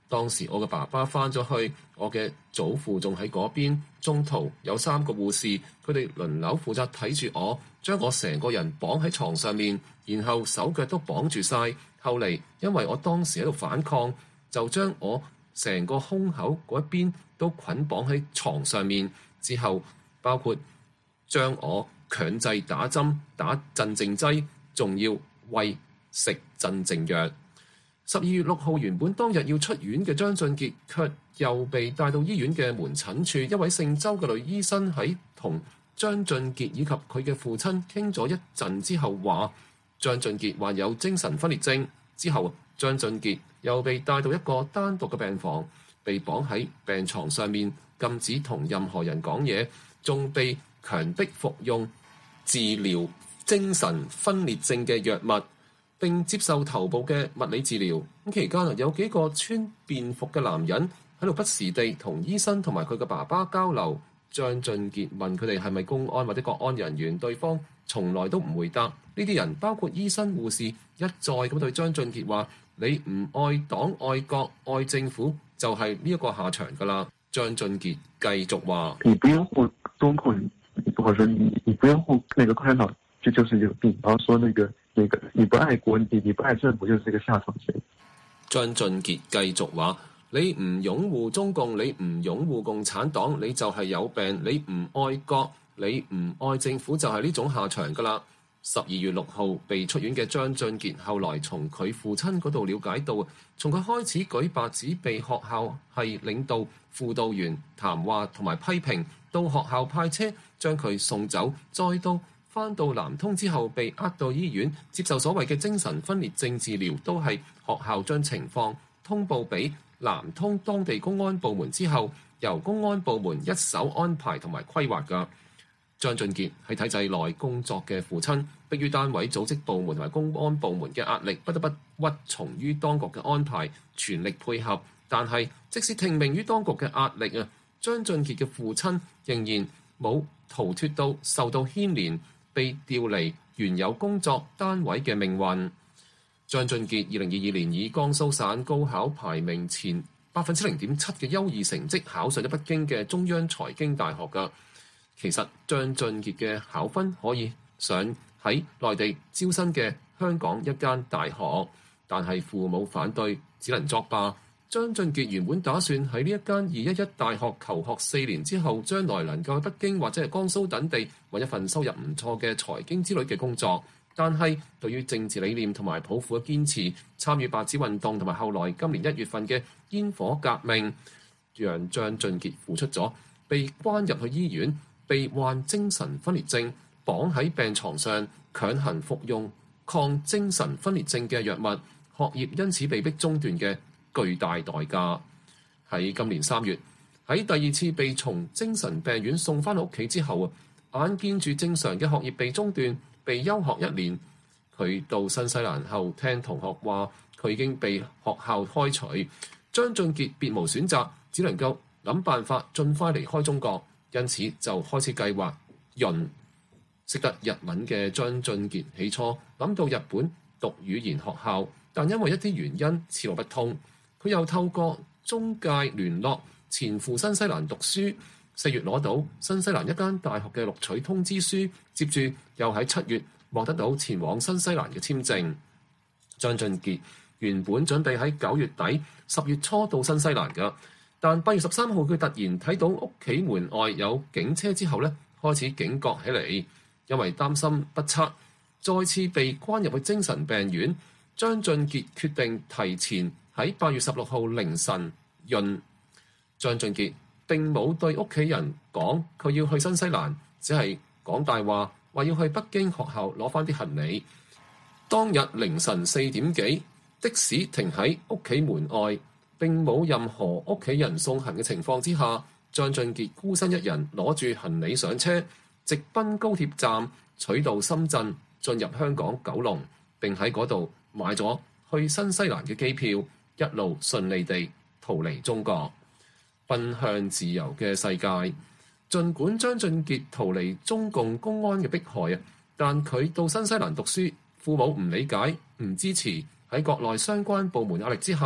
當時我嘅爸爸返咗去，我嘅祖父仲喺嗰邊。中途有三個護士，佢哋輪流負責睇住我，將我成個人綁喺床上面，然後手腳都綁住晒。後嚟因為我當時喺度反抗，就將我成個胸口嗰一邊都捆綁喺床上面。之後包括將我強制打針、打鎮靜劑，仲要餵食鎮靜藥。十二月六號原本當日要出院嘅張俊傑，卻又被帶到醫院嘅門診處。一位姓周嘅女醫生喺同張俊傑以及佢嘅父親傾咗一陣之後，話張俊傑患有精神分裂症。之後張俊傑又被帶到一個單獨嘅病房，被綁喺病床上面，禁止同任何人講嘢，仲被強迫服用治療精神分裂症嘅藥物，並接受頭部嘅物理治療。咁期間有幾個穿便服嘅男人喺度不時地同醫生同埋佢嘅爸爸交流。張俊傑問佢哋係咪公安或者國安人員，對方從來都唔回答。呢啲人包括醫生、護士，一再咁對張俊傑話：你唔愛黨、愛國、愛政府，就係呢一個下場㗎啦。張俊傑繼續話： 你不擁護中共，或者你你不擁護那個共產黨，這就是有病。然後說那個那個你不愛國，你你不愛政府，就是這個下場。 張俊傑繼續話：你唔擁護中共，你唔擁護共產黨，你就係有病。你唔愛國，你唔愛政府，就係呢種下場㗎啦。十二月六號被出院嘅張俊傑，後來從佢父親嗰度了解到，從佢開始舉白紙被學校係領導、輔導員談話同埋批評，到學校派車將佢送走，再到返到南通之後被呃到醫院接受所謂嘅精神分裂症治療，都係學校將情況通報俾南通當地公安部門之後，由公安部門一手安排同埋規劃㗎。張俊傑喺體制內工作嘅父親，迫於單位、組織部門同埋公安部門嘅壓力，不得不屈從於當局嘅安排，全力配合。但係即使聽命於當局嘅壓力啊，張俊傑嘅父親仍然冇逃脫到受到牽連，被調離原有工作單位嘅命運。張俊傑二零二二年以江蘇省高考排名前百分之零點七嘅優異成績考上咗北京嘅中央財經大學㗎。其實張俊傑嘅考分可以上喺內地招生嘅香港一間大學，但係父母反對，只能作罷。張俊傑原本打算喺呢一間二一一大學求學四年之後，將來能夠喺北京或者係江蘇等地揾一份收入唔錯嘅財經之類嘅工作，但係對於政治理念同埋抱負嘅堅持，參與白紙運動同埋後來今年一月份嘅煙火革命，讓張俊傑付出咗被關入去醫院，被患精神分裂症，綁喺病床上，強行服用抗精神分裂症嘅藥物，學業因此被迫中斷嘅巨大代價。喺今年三月，喺第二次被從精神病院送翻屋企之後啊，眼見住正常嘅學業被中斷，被休學一年，佢到新西蘭後聽同學話，佢已經被學校開除。張俊傑別無選擇，只能夠諗辦法盡快離開中國。因此就開始計劃潤。識得日文嘅張俊傑起初諗到日本讀語言學校，但因為一啲原因此路不通。佢又透過中介聯絡前赴新西蘭讀書，四月攞到新西蘭一間大學嘅錄取通知書，接住又喺七月獲得到前往新西蘭嘅簽證。張俊傑原本準備喺九月底、十月初到新西蘭㗎。但八月十三號，佢突然睇到屋企門外有警車之後咧，開始警覺起嚟，因為擔心不測，再次被關入去精神病院。張俊傑決定提前喺八月十六號凌晨潤。張俊傑並冇對屋企人講佢要去新西蘭，只係講大話，話要去北京學校攞翻啲行李。當日凌晨四點幾，的士停喺屋企門外。並冇任何屋企人送行嘅情況之下，張俊傑孤身一人攞住行李上車，直奔高鐵站，取道深圳，進入香港九龍，並喺嗰度買咗去新西蘭嘅機票，一路順利地逃離中國，奔向自由嘅世界。儘管張俊傑逃離中共公安嘅迫害啊，但佢到新西蘭讀書，父母唔理解、唔支持，喺國內相關部門壓力之下，佢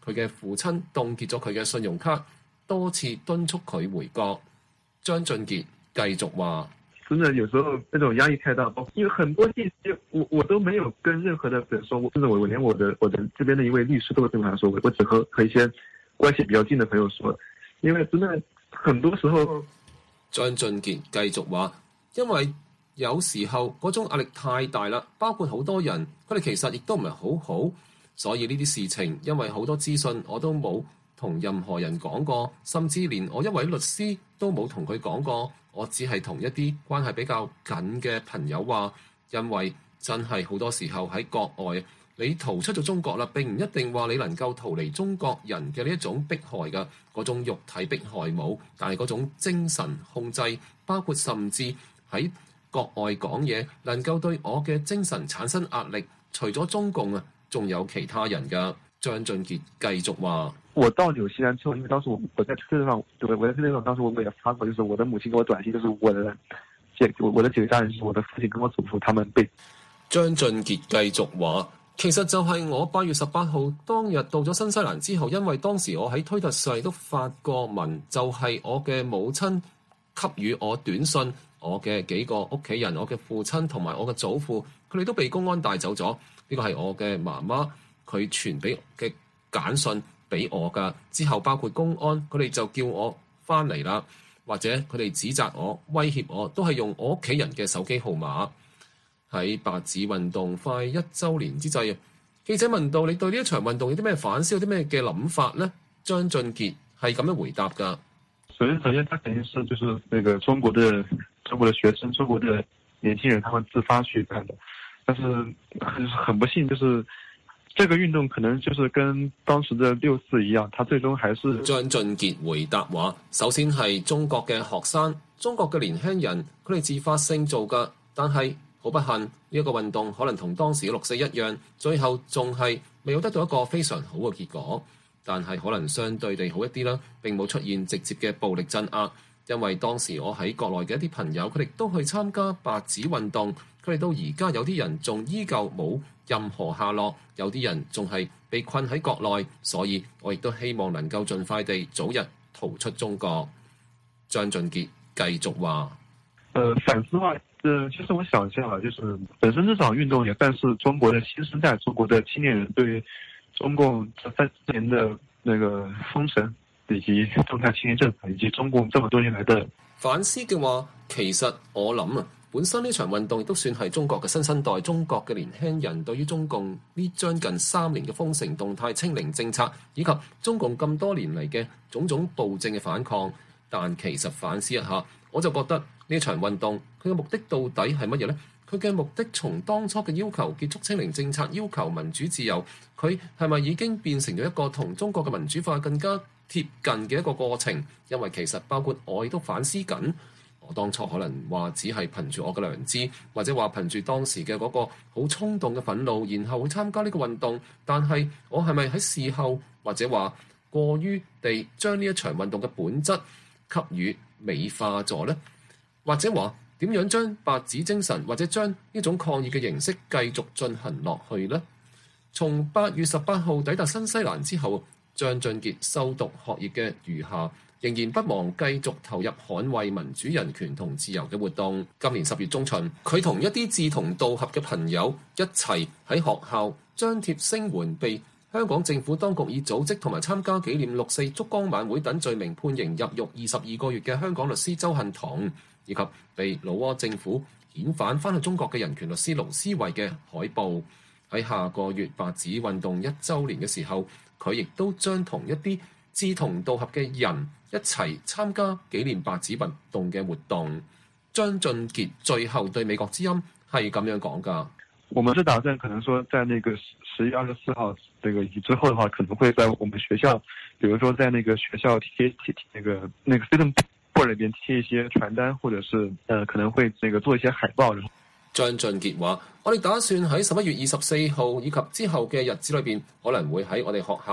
佢嘅父親凍結咗佢嘅信用卡，多次敦促佢回國。張俊傑繼續話： 真的有時候那種壓力太大，因為很多信息我我都沒有跟任何的人說，甚至我我連我的我的這邊的一位律師都會跟他說，我只和和一些關係比較近的朋友說，因為真的很多時候。 張俊傑繼續話：因為有時候嗰種壓力太大啦，包括好多人，佢哋其實亦都唔係好好，所以呢啲事情，因為好多資訊我都冇同任何人講過，甚至連我一位律師都冇同佢講過，我只係同一啲關係比較緊嘅朋友話，因為真係好多時候喺國外，你逃出咗中國啦，並唔一定話你能夠逃離中國人嘅呢一種迫害嘅嗰種肉體迫害冇，但係嗰種精神控制，包括甚至喺國外講嘢，能夠對我嘅精神產生壓力，除咗中共啊，仲有其他人㗎。張俊傑繼續話： 我到紐西蘭之後，因為當時我我在推特上，對，我在推特上當時我也發過，就是我的母親給我短信，就是我的幾我的幾個家人，就是我的父親跟我祖父，他們被。 張俊傑繼續話。其實就係我八月十八號當日到咗新西蘭之後，因為當時我喺推特上都發過文，就係、是、我嘅母親給予我短信，我嘅幾個屋企人，我嘅父親同埋我嘅祖父，佢哋都被公安帶走咗。呢個係我嘅媽媽佢傳俾嘅簡訊俾我㗎。之後包括公安，佢哋就叫我翻嚟啦，或者佢哋指責我、威脅我，都係用我屋企人嘅手機號碼。喺白紙運動快一週年之際，記者問到你對呢一場運動有啲咩反思，有啲咩嘅諗法呢？張俊傑係咁樣回答㗎。 首先，首先，他肯定是就是那個中國的中國的學生、中國的年輕人，他們自發去幹的。但是很很不幸，就是這個運動可能就是跟當時的六四一樣，他最終還是。 張俊傑回答話：首先係中國嘅學生、中國嘅年輕人，佢哋自發性做㗎，但係。好不幸，呢一個運動可能同當時嘅六四一樣，最後仲係未有得到一個非常好嘅結果，但係可能相對地好一啲啦，並冇出現直接嘅暴力鎮壓。因為當時我喺國內嘅一啲朋友，佢哋都去參加白紙運動，佢哋到而家有啲人仲依舊冇任何下落，有啲人仲係被困喺國內，所以我亦都希望能夠盡快地早日逃出中國。張俊傑繼續話： 呃，反思話。呃，其實我想一下啊，就是本身這場運動也算是中國的新生代，中國的青年人對中共這三十年的那個封神，以及動態清零政策，以及中共這麼多年來的反思嘅話，其實我諗啊，本身呢場運動亦都算係中國嘅新生代，中國嘅年輕人對於中共呢將近三年嘅封城、動態清零政策，以及中共咁多年嚟嘅種種暴政嘅反抗。但其實反思一下，我就覺得呢場運動佢嘅目的到底係乜嘢呢？佢嘅目的從當初嘅要求結束清零政策、要求民主自由，佢係咪已經變成咗一個同中國嘅民主化更加貼近嘅一個過程？因為其實包括我亦都反思緊，我當初可能話只係憑住我嘅良知，或者話憑住當時嘅嗰個好衝動嘅憤怒，然後去參加呢個運動。但係我係咪喺事後或者話過於地將呢一場運動嘅本質給予美化咗呢？或者話點樣將白紙精神或者將呢種抗議嘅形式繼續進行落去呢？從八月十八號抵達新西蘭之後，張俊傑修讀學業嘅餘下，仍然不忘繼續投入捍衛民主人權同自由嘅活動。今年十月中旬，佢同一啲志同道合嘅朋友一齊喺學校張貼聲援被香港政府當局以組織同埋參加紀念六四燭光晚會等罪名判刑入獄二十二個月嘅香港律師周幸彤，以及被老撾政府遣返返去中國嘅人權律師盧思維嘅海報。喺下個月白紙運動一週年嘅時候，佢亦都將同一啲志同道合嘅人一齊參加紀念白紙運動嘅活動。張俊傑最後對美國之音係咁樣講㗎。 我們是打算可能說在那個十月二十四號這個以之後的話，可能會在我們學校，比如說在那個學校貼貼那個那個 student board 裏邊貼一些傳單，或者是呃可能會那個做一些海報。 張俊傑話：我哋打算喺十一月二十四號以及之後嘅日子裏邊，可能會喺我哋學校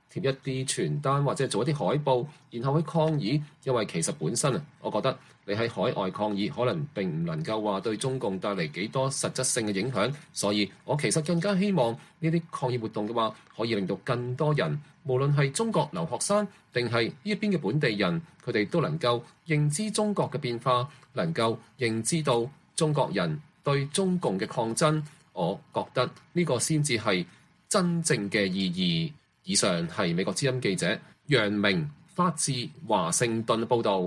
貼一啲傳單或者做一啲海報，然後去抗議。因為其實本身啊，我覺得你喺海外抗議可能並唔能夠話對中共帶嚟幾多實質性嘅影響，所以我其實更加希望呢啲抗議活動嘅話，可以令到更多人，無論係中國留學生定係呢一邊嘅本地人，佢哋都能夠認知中國嘅變化，能夠認知到中國人對中共嘅抗爭。我覺得呢個先至係真正嘅意義。以上係美國之音記者楊明發自華盛頓報導。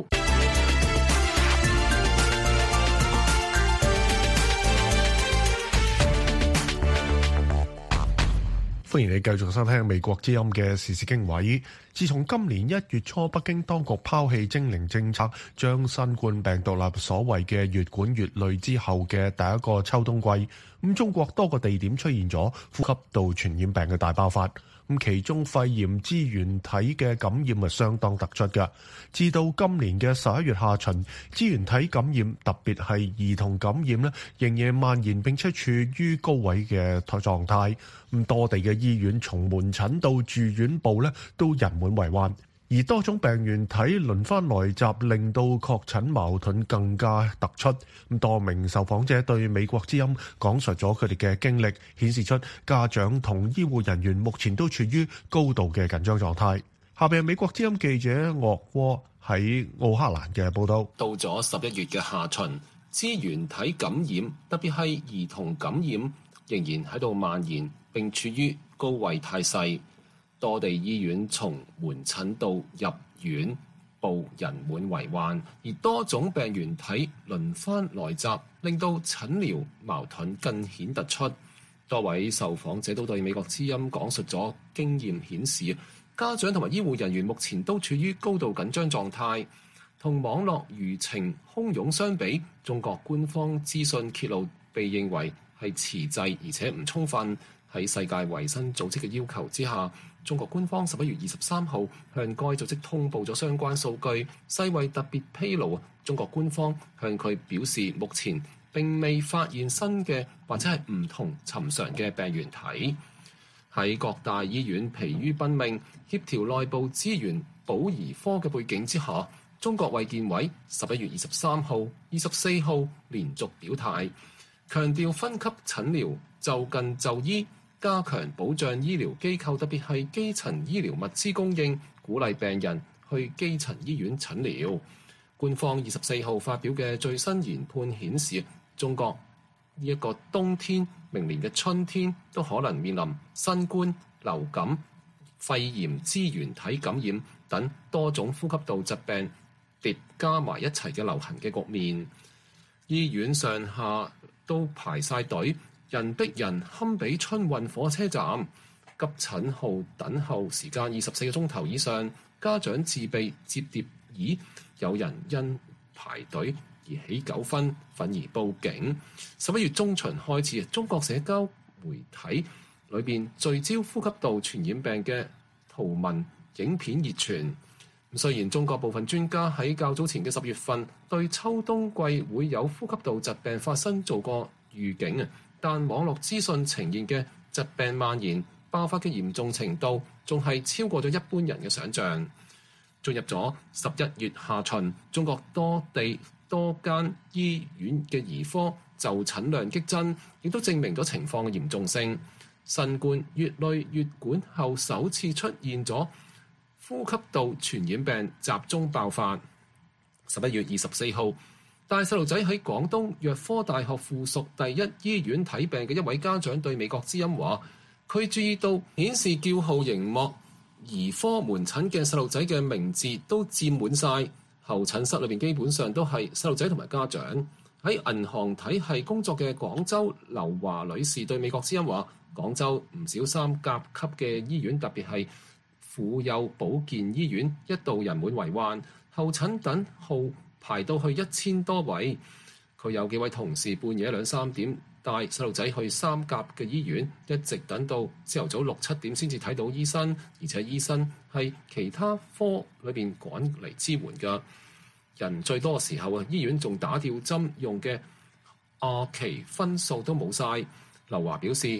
歡迎你繼續收聽美國之音嘅時事經緯。自從今年一月初北京當局拋棄清零政策，將新冠病毒納入所謂嘅越管越累之後嘅第一個秋冬季，咁中國多個地點出現咗呼吸道傳染病嘅大爆發。咁其中肺炎支原體嘅感染係相當突出嘅，至到今年嘅十一月下旬，支原體感染特別係兒童感染咧，仍然蔓延並且處於高位嘅狀態。咁多地嘅醫院從門診到住院部咧都人滿為患，而多種病原體輪番來襲，令到確診矛盾更加突出。咁多名受訪者對美國之音講述咗佢哋嘅經歷，顯示出家長同醫護人員目前都處於高度嘅緊張狀態。下邊係美國之音記者岳窩喺奧克蘭嘅報道。 到咗十一月嘅下旬，支原體感染，特別係兒童感染，仍然喺度蔓延並處於高位態勢。多地醫院從門診到入院部人滿為患，而多種病原體輪番來襲，令到診療矛盾更顯突出。多位受訪者都對美國之音講述咗經驗顯示，家長同埋醫護人員目前都處於高度緊張狀態。同網絡輿情洶湧相比，中國官方資訊揭露被認為係遲滯而且唔充分。喺世界衛生組織嘅要求之下，中國官方十一月二十三號向該組織通報咗相關數據。世衛特別披露，中國官方向佢表示，目前並未發現新嘅或者係唔同尋常嘅病原體。喺各大醫院疲於奔命、協調內部資源、保兒科嘅背景之下，中國衛健委十一月二十三號、二十四號連續表態，強調分級診療、就近就醫，加強保障醫療機構，特別係基層醫療物資供應，鼓勵病人去基層醫院診療。官方二十四號發表嘅最新研判顯示，中國呢一個冬天、明年嘅春天都可能面臨新冠、流感、肺炎支原體感染等多種呼吸道疾病疊加埋一齊嘅流行嘅局面。醫院上下都排晒隊，人逼人堪比春運火車站，急診號等候時間二十四個鐘頭以上，家長自備摺疊椅，有人因排隊而起糾紛，憤而報警。十一月中旬開始，中國社交媒體裏邊聚焦呼吸道傳染病嘅圖文影片熱傳。雖然中國部分專家喺較早前嘅十月份對秋冬季會有呼吸道疾病發生做過預警啊，但網絡資訊呈現嘅疾病蔓延爆發嘅嚴重程度，仲係超過咗一般人嘅想像。進入咗十一月下旬，中國多地多間醫院嘅兒科就診量激增，亦都證明咗情況嘅嚴重性。新冠乙類乙管後首次出現咗呼吸道傳染病集中爆發。十一月二十四號，帶細路仔喺廣東藥科大學附屬第一醫院睇病嘅一位家長對美國之音話，佢注意到顯示叫號熒幕兒科門診嘅細路仔嘅名字都佔滿晒，候診室裏邊基本上都係細路仔同埋家長。喺銀行體系工作嘅廣州劉華女士對美國之音話，廣州唔少三甲級嘅醫院，特別係婦幼保健醫院，一度人滿為患，候診等號排到去一千多位。佢有幾位同事半夜兩三點帶細路仔去三甲嘅醫院，一直等到朝頭早六七點先至睇到醫生，而且醫生係其他科裏邊趕嚟支援㗎。人最多嘅時候啊，醫院仲打吊針用嘅阿奇分數都冇晒。劉華表示，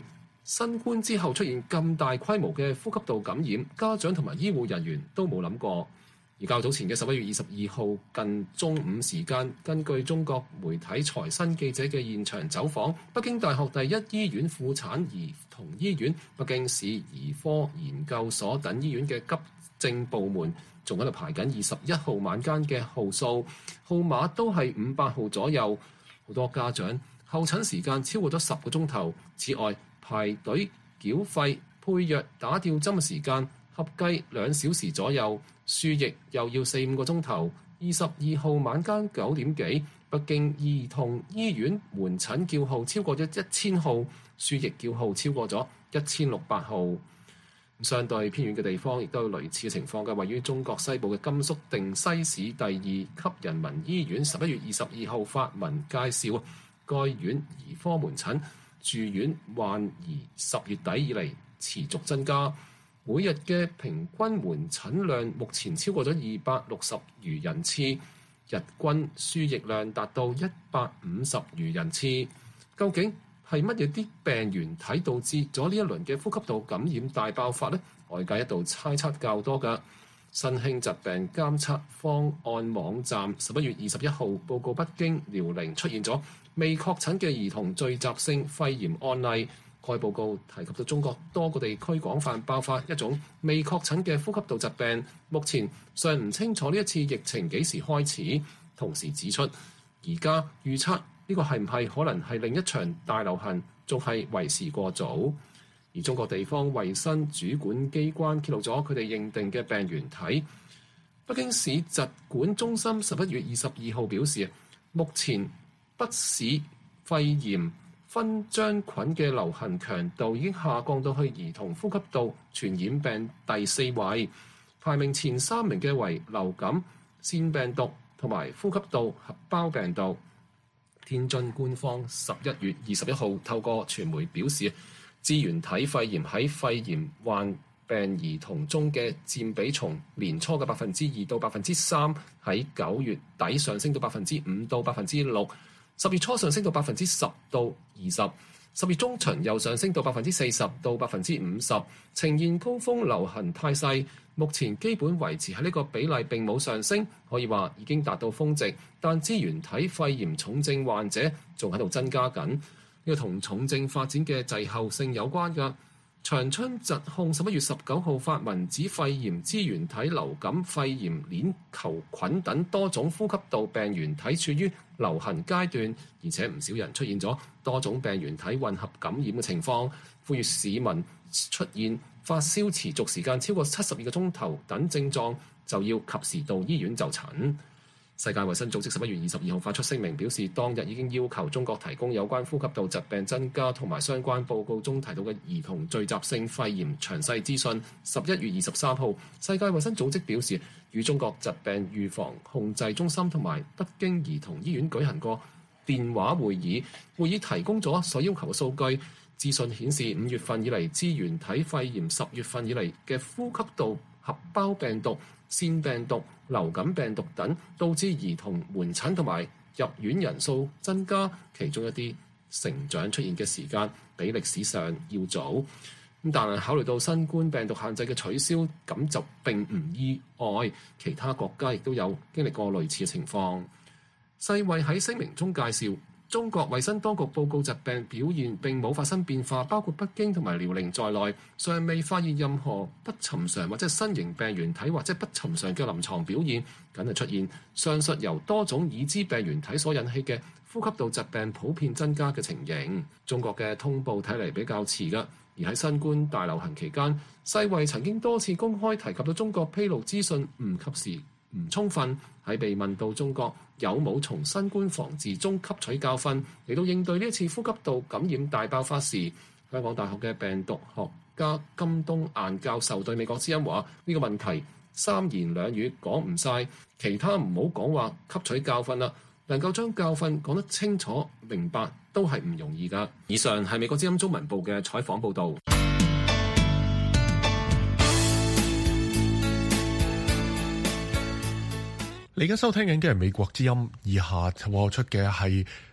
新冠之後出現咁大規模嘅呼吸道感染，家長同埋醫護人員都冇諗過。而較早前嘅十一月二十二號近中午時間，根據中國媒體財新記者嘅現場走訪，北京大學第一醫院婦產兒童醫院、北京市兒科研究所等醫院嘅急症部門，仲喺度排緊二十一號晚間嘅號數，號碼都係五百號左右。好多家長候診時間超過咗十個鐘頭。此外，排隊繳費、配藥、打吊針嘅時間合計兩小時左右。輸液又要四五個鐘頭。二十二號晚間九點幾，北京兒童醫院門診叫號超過咗一千號，輸液叫號超過咗一千六百號。相對偏遠嘅地方亦都有類似嘅情況嘅，位於中國西部嘅甘肅定西市第二級人民醫院，十一月二十二號發文介紹，該院兒科門診住院患兒十月底以嚟持續增加。每日嘅平均門診量目前超過咗二百六十餘人次，日均輸液量達到一百五十餘人次。究竟係乜嘢啲病原體導致咗呢一輪嘅呼吸道感染大爆發呢？外界一度猜測較多㗎。新興疾病監測方案網站十一月二十一號報告，北京、遼寧出現咗未確診嘅兒童聚集性肺炎案例。該報告提及到中國多個地區廣泛爆發一種未確診嘅呼吸道疾病，目前尚唔清楚呢一次疫情幾時開始。同時指出，而家預測呢個係唔係可能係另一場大流行，仲係為時過早。而中國地方衛生主管機關揭露咗佢哋認定嘅病原體。北京市疾管中心十一月二十二號表示，目前北市肺炎分漿菌嘅流行強度已經下降到去兒童呼吸道傳染病第四位，排名前三名嘅為流感、腺病毒同埋呼吸道合胞病毒。天津官方十一月二十一號透過傳媒表示，支原體肺炎喺肺炎患病兒童中嘅佔比從年初嘅百分之二到百分之三，喺九月底上升到百分之五到百分之六。十月初上升到百分之十到二十，十月中旬又上升到百分之四十到百分之五十，呈現高峰流行態勢。目前基本維持喺呢個比例，並冇上升，可以話已經達到峰值。但支原體肺炎重症患者仲喺度增加緊，呢個同重症發展嘅滯後性有關㗎。長春疾控十一月十九號發文指，肺炎支原體、流感、肺炎鏈球菌等多種呼吸道病原體處於流行階段，而且唔少人出現咗多種病原體混合感染嘅情況，呼籲市民出現發燒持續時間超過七十二個鐘頭等症狀，就要及時到醫院就診。世界衛生組織十一月二十二號發出聲明表示，當日已經要求中國提供有關呼吸道疾病增加同埋相關報告中提到嘅兒童聚集性肺炎詳細資訊。十一月二十三號，世界衛生組織表示，與中國疾病預防控制中心同埋北京兒童醫院舉行過電話會議，會議提供咗所要求嘅數據。資訊顯示，五月份以嚟支原體肺炎，十月份以嚟嘅呼吸道合胞病毒、腺病毒、流感病毒等，導致兒童門診同埋入院人數增加，其中一啲成長出現嘅時間比歷史上要早。咁但係考慮到新冠病毒限制嘅取消，咁就並唔意外，其他國家亦都有經歷過類似嘅情況。世衛喺聲明中介紹，中國衛生當局報告疾病表現並冇發生變化，包括北京同埋遼寧在內，尚未發現任何不尋常或者新型病原體或者不尋常嘅臨床表現，僅係出現上述由多種已知病原體所引起嘅呼吸道疾病普遍增加嘅情形。中國嘅通報睇嚟比較遲㗎，而喺新冠大流行期間，世衛曾經多次公開提及到中國披露資訊唔及時、唔充分。喺被問到中國有冇從新冠防治中吸取教訓，嚟到應對呢一次呼吸道感染大爆發時，香港大學嘅病毒學家金冬雁教授對美國之音話：呢個問題三言兩語講唔晒，其他唔好講話吸取教訓啦，能夠將教訓講得清楚明白都係唔容易㗎。以上係美國之音中文部嘅採訪報導。 你而家收聽緊嘅係美國之音，以下播出嘅係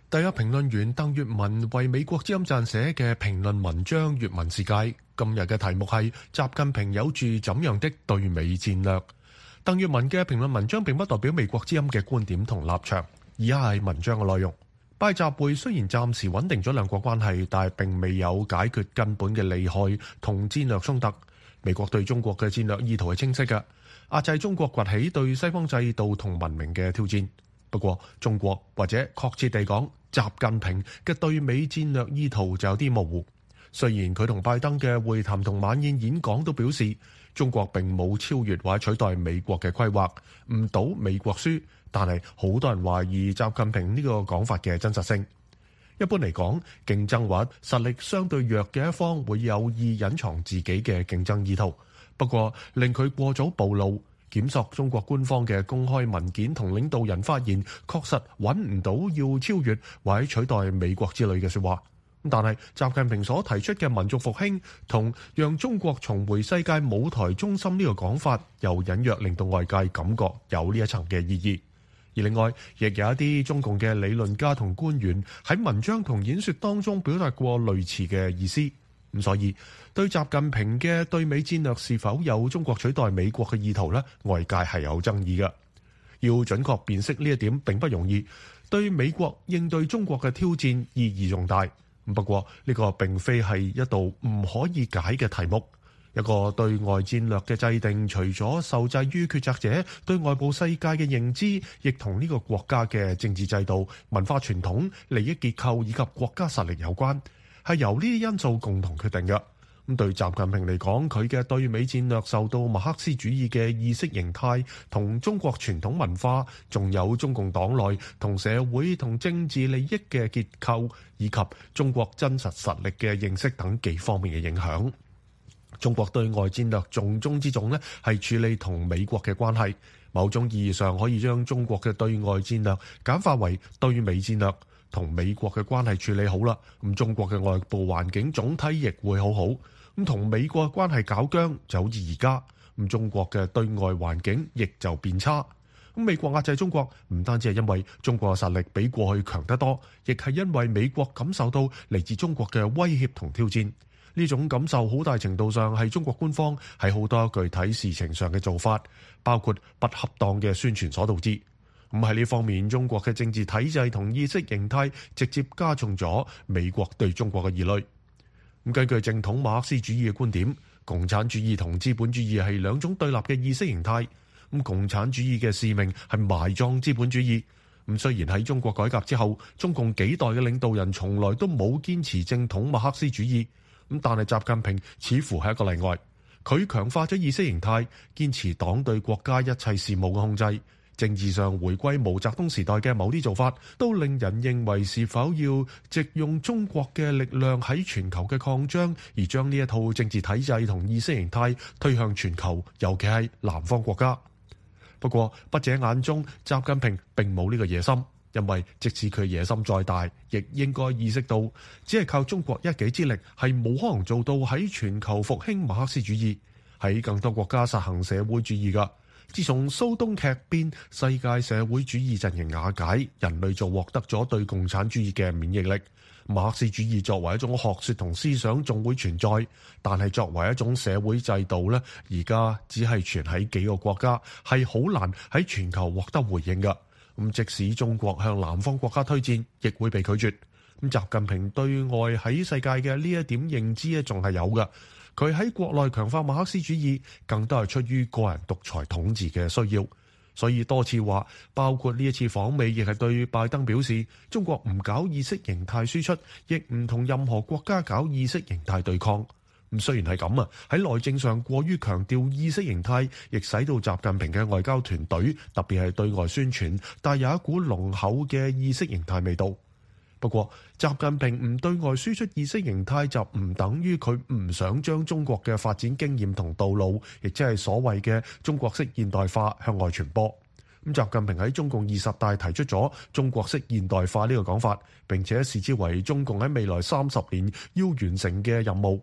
第一評論員鄧月文為美國之音撰寫嘅評論文章《粵文世界》，今日嘅題目係習近平有住怎樣的對美戰略。鄧月文嘅評論文章並不代表美國之音嘅觀點同立場，而係文章嘅內容。拜習會雖然暫時穩定咗兩國關係，但係並未有解決根本嘅利害同戰略衝突。美國對中國嘅戰略意圖係清晰嘅，壓制中國崛起對西方制度同文明嘅挑戰。不過，中國或者確切地講，習近平嘅對美戰略意圖就有啲模糊。雖然佢同拜登嘅會談同晚宴演講都表示，中國並冇超越或者取代美國嘅規劃，唔賭美國輸，但係好多人懷疑習近平呢個講法嘅真實性。一般嚟講，競爭或實力相對弱嘅一方會有意隱藏自己嘅競爭意圖，不過令佢過早暴露。檢索中國官方嘅公開文件同領導人發言，確實揾唔到要超越或者取代美國之類嘅說話。但係習近平所提出嘅民族復興同讓中國重回世界舞台中心呢個講法，又隱約令到外界感覺有呢一層嘅意義。而另外，亦有一啲中共嘅理論家同官員喺文章同演說當中表達過類似嘅意思。咁所以對習近平嘅對美戰略是否有中國取代美國嘅意圖呢？外界係有爭議嘅。要準確辨識呢一點並不容易。對美國應對中國嘅挑戰意義重大。不過呢個並非係一道唔可以解嘅題目。一個對外戰略嘅制定，除咗受制於決策者對外部世界嘅認知，亦同呢個國家嘅政治制度、文化傳統、利益結構以及國家實力有關。係由呢啲因素共同決定嘅。咁對習近平嚟講，佢嘅對美戰略受到馬克思主義嘅意識形態同中國傳統文化，仲有中共黨內同社會同政治利益嘅結構，以及中國真實實力嘅認識等幾方面嘅影響。中國對外戰略重中之重呢，係處理同美國嘅關係。某種意義上可以將中國嘅對外戰略簡化為對美戰略。同美國嘅關係處理好啦，咁中國嘅外部環境總體亦會好好。咁同美國嘅關係搞僵就好似而家，咁中國嘅對外環境亦就變差。咁美國壓制中國唔單止係因為中國嘅實力比過去強得多，亦係因為美國感受到嚟自中國嘅威脅同挑戰。呢種感受好大程度上係中國官方喺好多具體事情上嘅做法，包括不恰當嘅宣傳所導致。咁喺呢方面，中國嘅政治體制同意識形態直接加重咗美國對中國嘅疑慮。咁根據正統馬克思主義嘅觀點，共產主義同資本主義係兩種對立嘅意識形態。咁共產主義嘅使命係埋葬資本主義。咁雖然喺中國改革之後，中共幾代嘅領導人從來都冇堅持正統馬克思主義。咁但係習近平似乎係一個例外，佢強化咗意識形態，堅持黨對國家一切事務嘅控制。政治上回歸毛澤東時代嘅某啲做法，都令人認為是否要藉用中國嘅力量喺全球嘅擴張，而將呢一套政治體制同意識形態推向全球，尤其係南方國家。不過，筆者眼中，習近平並冇呢個野心，因為即使佢野心再大，亦應該意識到，只係靠中國一己之力係冇可能做到喺全球復興馬克思主義，喺更多國家實行社會主義㗎。自從蘇東劇變，世界社會主義陣營瓦解，人類就獲得咗對共產主義嘅免疫力。馬克思主義作為一種學說同思想仲會存在，但係作為一種社會制度呢，而家只係存喺幾個國家，係好難喺全球獲得回應㗎。咁即使中國向南方國家推薦，亦會被拒絕。咁習近平對外喺世界嘅呢一點認知咧，仲係有㗎。佢喺國內強化馬克思主義，更多係出於個人獨裁統治嘅需要，所以多次話，包括呢一次訪美，亦係對拜登表示，中國唔搞意識形態輸出，亦唔同任何國家搞意識形態對抗。咁雖然係咁啊，喺內政上過於強調意識形態，亦使到習近平嘅外交團隊，特別係對外宣傳，帶有一股濃厚嘅意識形態味道。不過，習近平唔對外輸出意識形態，就唔等於佢唔想將中國嘅發展經驗同道路，亦即係所謂嘅中國式現代化向外傳播。咁習近平喺中共二十大提出咗中國式現代化呢個講法，並且視之為中共喺未來三十年要完成嘅任務。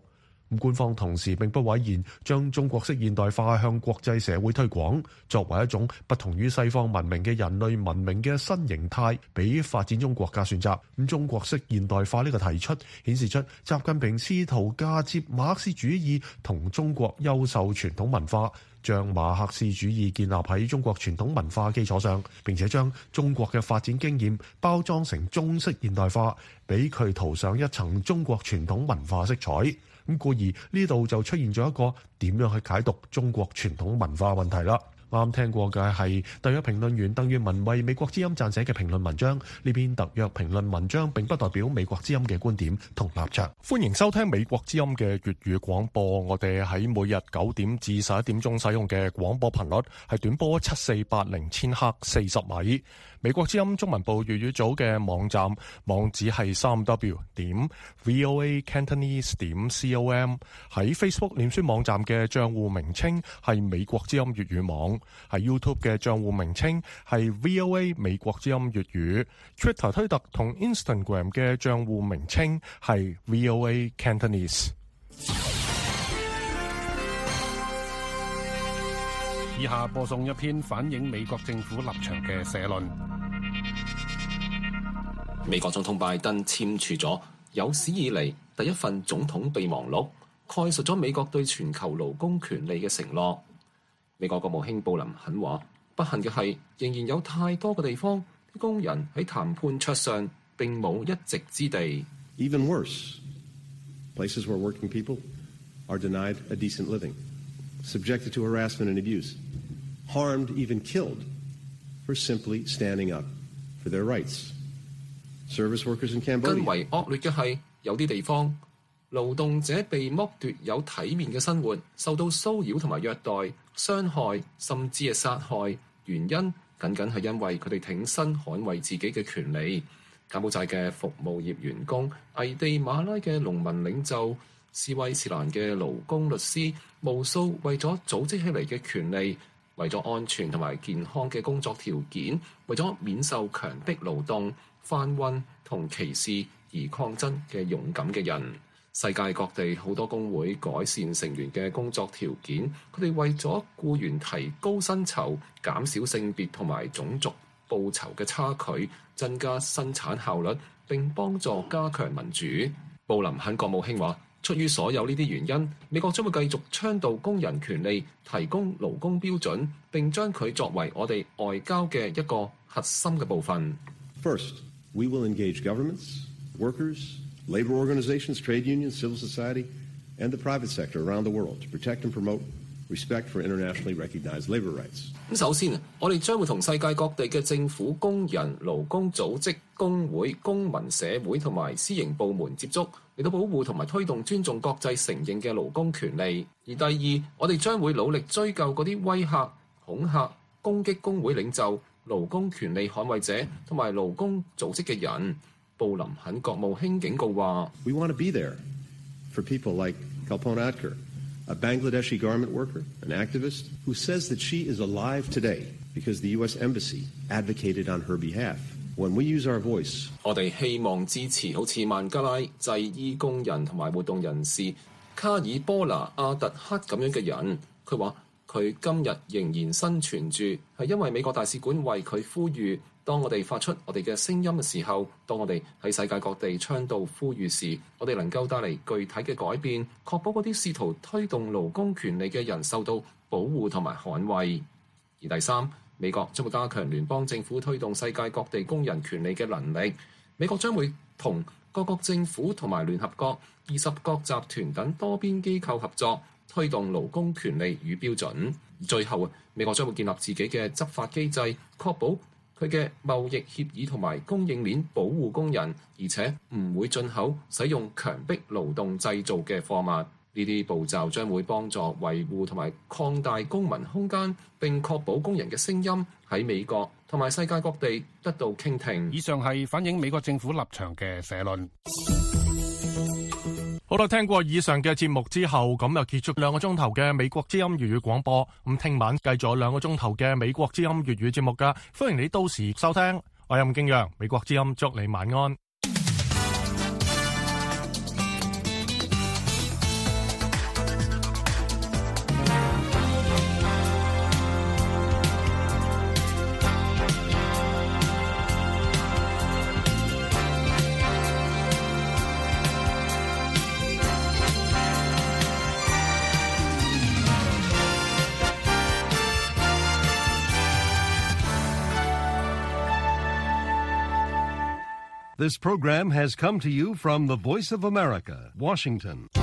咁官方同時並不諱言將中國式現代化向國際社會推廣，作為一種不同於西方文明嘅人類文明嘅新形態，俾發展中國家選擇。咁中國式現代化呢個提出，顯示出習近平試圖嫁接馬克思主義同中國優秀傳統文化，將馬克思主義建立喺中國傳統文化基礎上，並且將中國嘅發展經驗包裝成中式現代化，俾佢塗上一層中國傳統文化色彩。咁故而呢度就出現咗一個點樣去解讀中國傳統文化問題啦。啱聽過嘅係特約評論員鄧月文為美國之音撰寫嘅評論文章，呢篇特約評論文章並不代表美國之音嘅觀點同立場。歡迎收聽美國之音嘅粵語廣播，我哋喺每日九點至十一點鐘使用嘅廣播頻率係短波七四八零千赫四十米。美國之音中文部粵語組嘅網站網址係三 w 點 voa cantonese 點 com， 喺 Facebook 臉書網站嘅賬戶名稱係美國之音粵語網，喺 YouTube 嘅賬戶名稱係 VOA 美國之音粵語， Twitter 推特同 Instagram 嘅賬戶名稱係 VOA Cantonese。 以下播送一篇反映美國政府立場嘅社論。 美國總統拜登簽署咗有史以嚟第一份總統備忘錄，概述咗美國對全球勞工權利嘅承諾。美國國務卿布林肯話：不幸嘅係，仍然有太多嘅地方，啲工人喺談判桌上並冇一席之地。 Even worse, places where working people are denied a decent living, subjected to harassment and abuse, harmed, even killed, for simply standing up for their rights. Service workers in Cambodia. 更為惡劣嘅係，有啲地方勞動者被剝奪有體面嘅生活，受到騷擾同埋虐待、傷害，甚至係殺害。原因僅僅係因為佢哋挺身捍衛自己嘅權利。柬埔寨嘅服務業員工、危地馬拉嘅農民領袖、斯威士蘭嘅勞工律師，無數為咗組織起嚟嘅權利，為咗安全同埋健康嘅工作條件，為咗免受強迫勞動、販運同歧視而抗爭嘅勇敢嘅人。世界各地好多工會改善成員嘅工作條件，佢哋為咗僱員提高薪酬、減少性別同埋種族報酬嘅差距，增加生產效率，並幫助加強民主。布林肯國務卿話：出於所有呢啲原因，美國將會繼續倡導工人權利，提供勞工標準，並將佢作為我哋外交嘅一個核心嘅部分。 First, we will engage governments, workers, labor organizations, trade unions, civil society, and the private sector around the world to protect and promote respect for internationally recognized labor rights. 咁首先啊，我哋將會同世界各地嘅政府、工人、勞工組織、工會、公民社會同埋私營部門接觸，嚟到保護同埋推動尊重國際承認嘅勞工權利。而第二，我哋將會努力追究嗰啲威嚇、恐嚇、攻擊工會領袖、勞工權利捍衛者同埋勞工組織嘅人。布林肯國務卿警告話 ：We want to be there for people like Kalpana Adkar, a Bangladeshi garment worker, an activist who says that she is alive today because the U S Embassy advocated on her behalf. When we use our voice, 我哋希望支持好似孟加拉製衣工人同埋活動人士卡爾波拿阿特克咁樣嘅人。佢話佢今日仍然生存住，係因為美國大使館為佢呼籲。當我哋發出我哋嘅聲音嘅時候，當我哋喺世界各地倡導呼籲時，我哋能夠帶嚟具體嘅改變，確保嗰啲試圖推動勞工權利嘅人受到保護同埋捍衛。而第三，美國將會加強聯邦政府推動世界各地工人權利嘅能力。美國將會同各國政府同埋聯合國、二十國集團等多邊機構合作，推動勞工權利與標準。而最後，美國將會建立自己嘅執法機制，確保佢嘅貿易協議同埋供應鏈保護工人，而且唔會進口使用強迫勞動製造嘅貨物。呢啲步驟將會幫助維護同埋擴大公民空間，並確保工人嘅聲音喺美國同埋世界各地得到傾聽。 以上係反映美國政府立場嘅社論。 好啦，聽過以上嘅節目之後，咁就結束兩個鐘頭嘅美國之音粵語廣播。咁聽晚繼續兩個鐘頭嘅美國之音粵語節目噶，歡迎你到時收聽。我係任敬陽，美國之音祝你晚安。 This program has come to you from the Voice of America, Washington.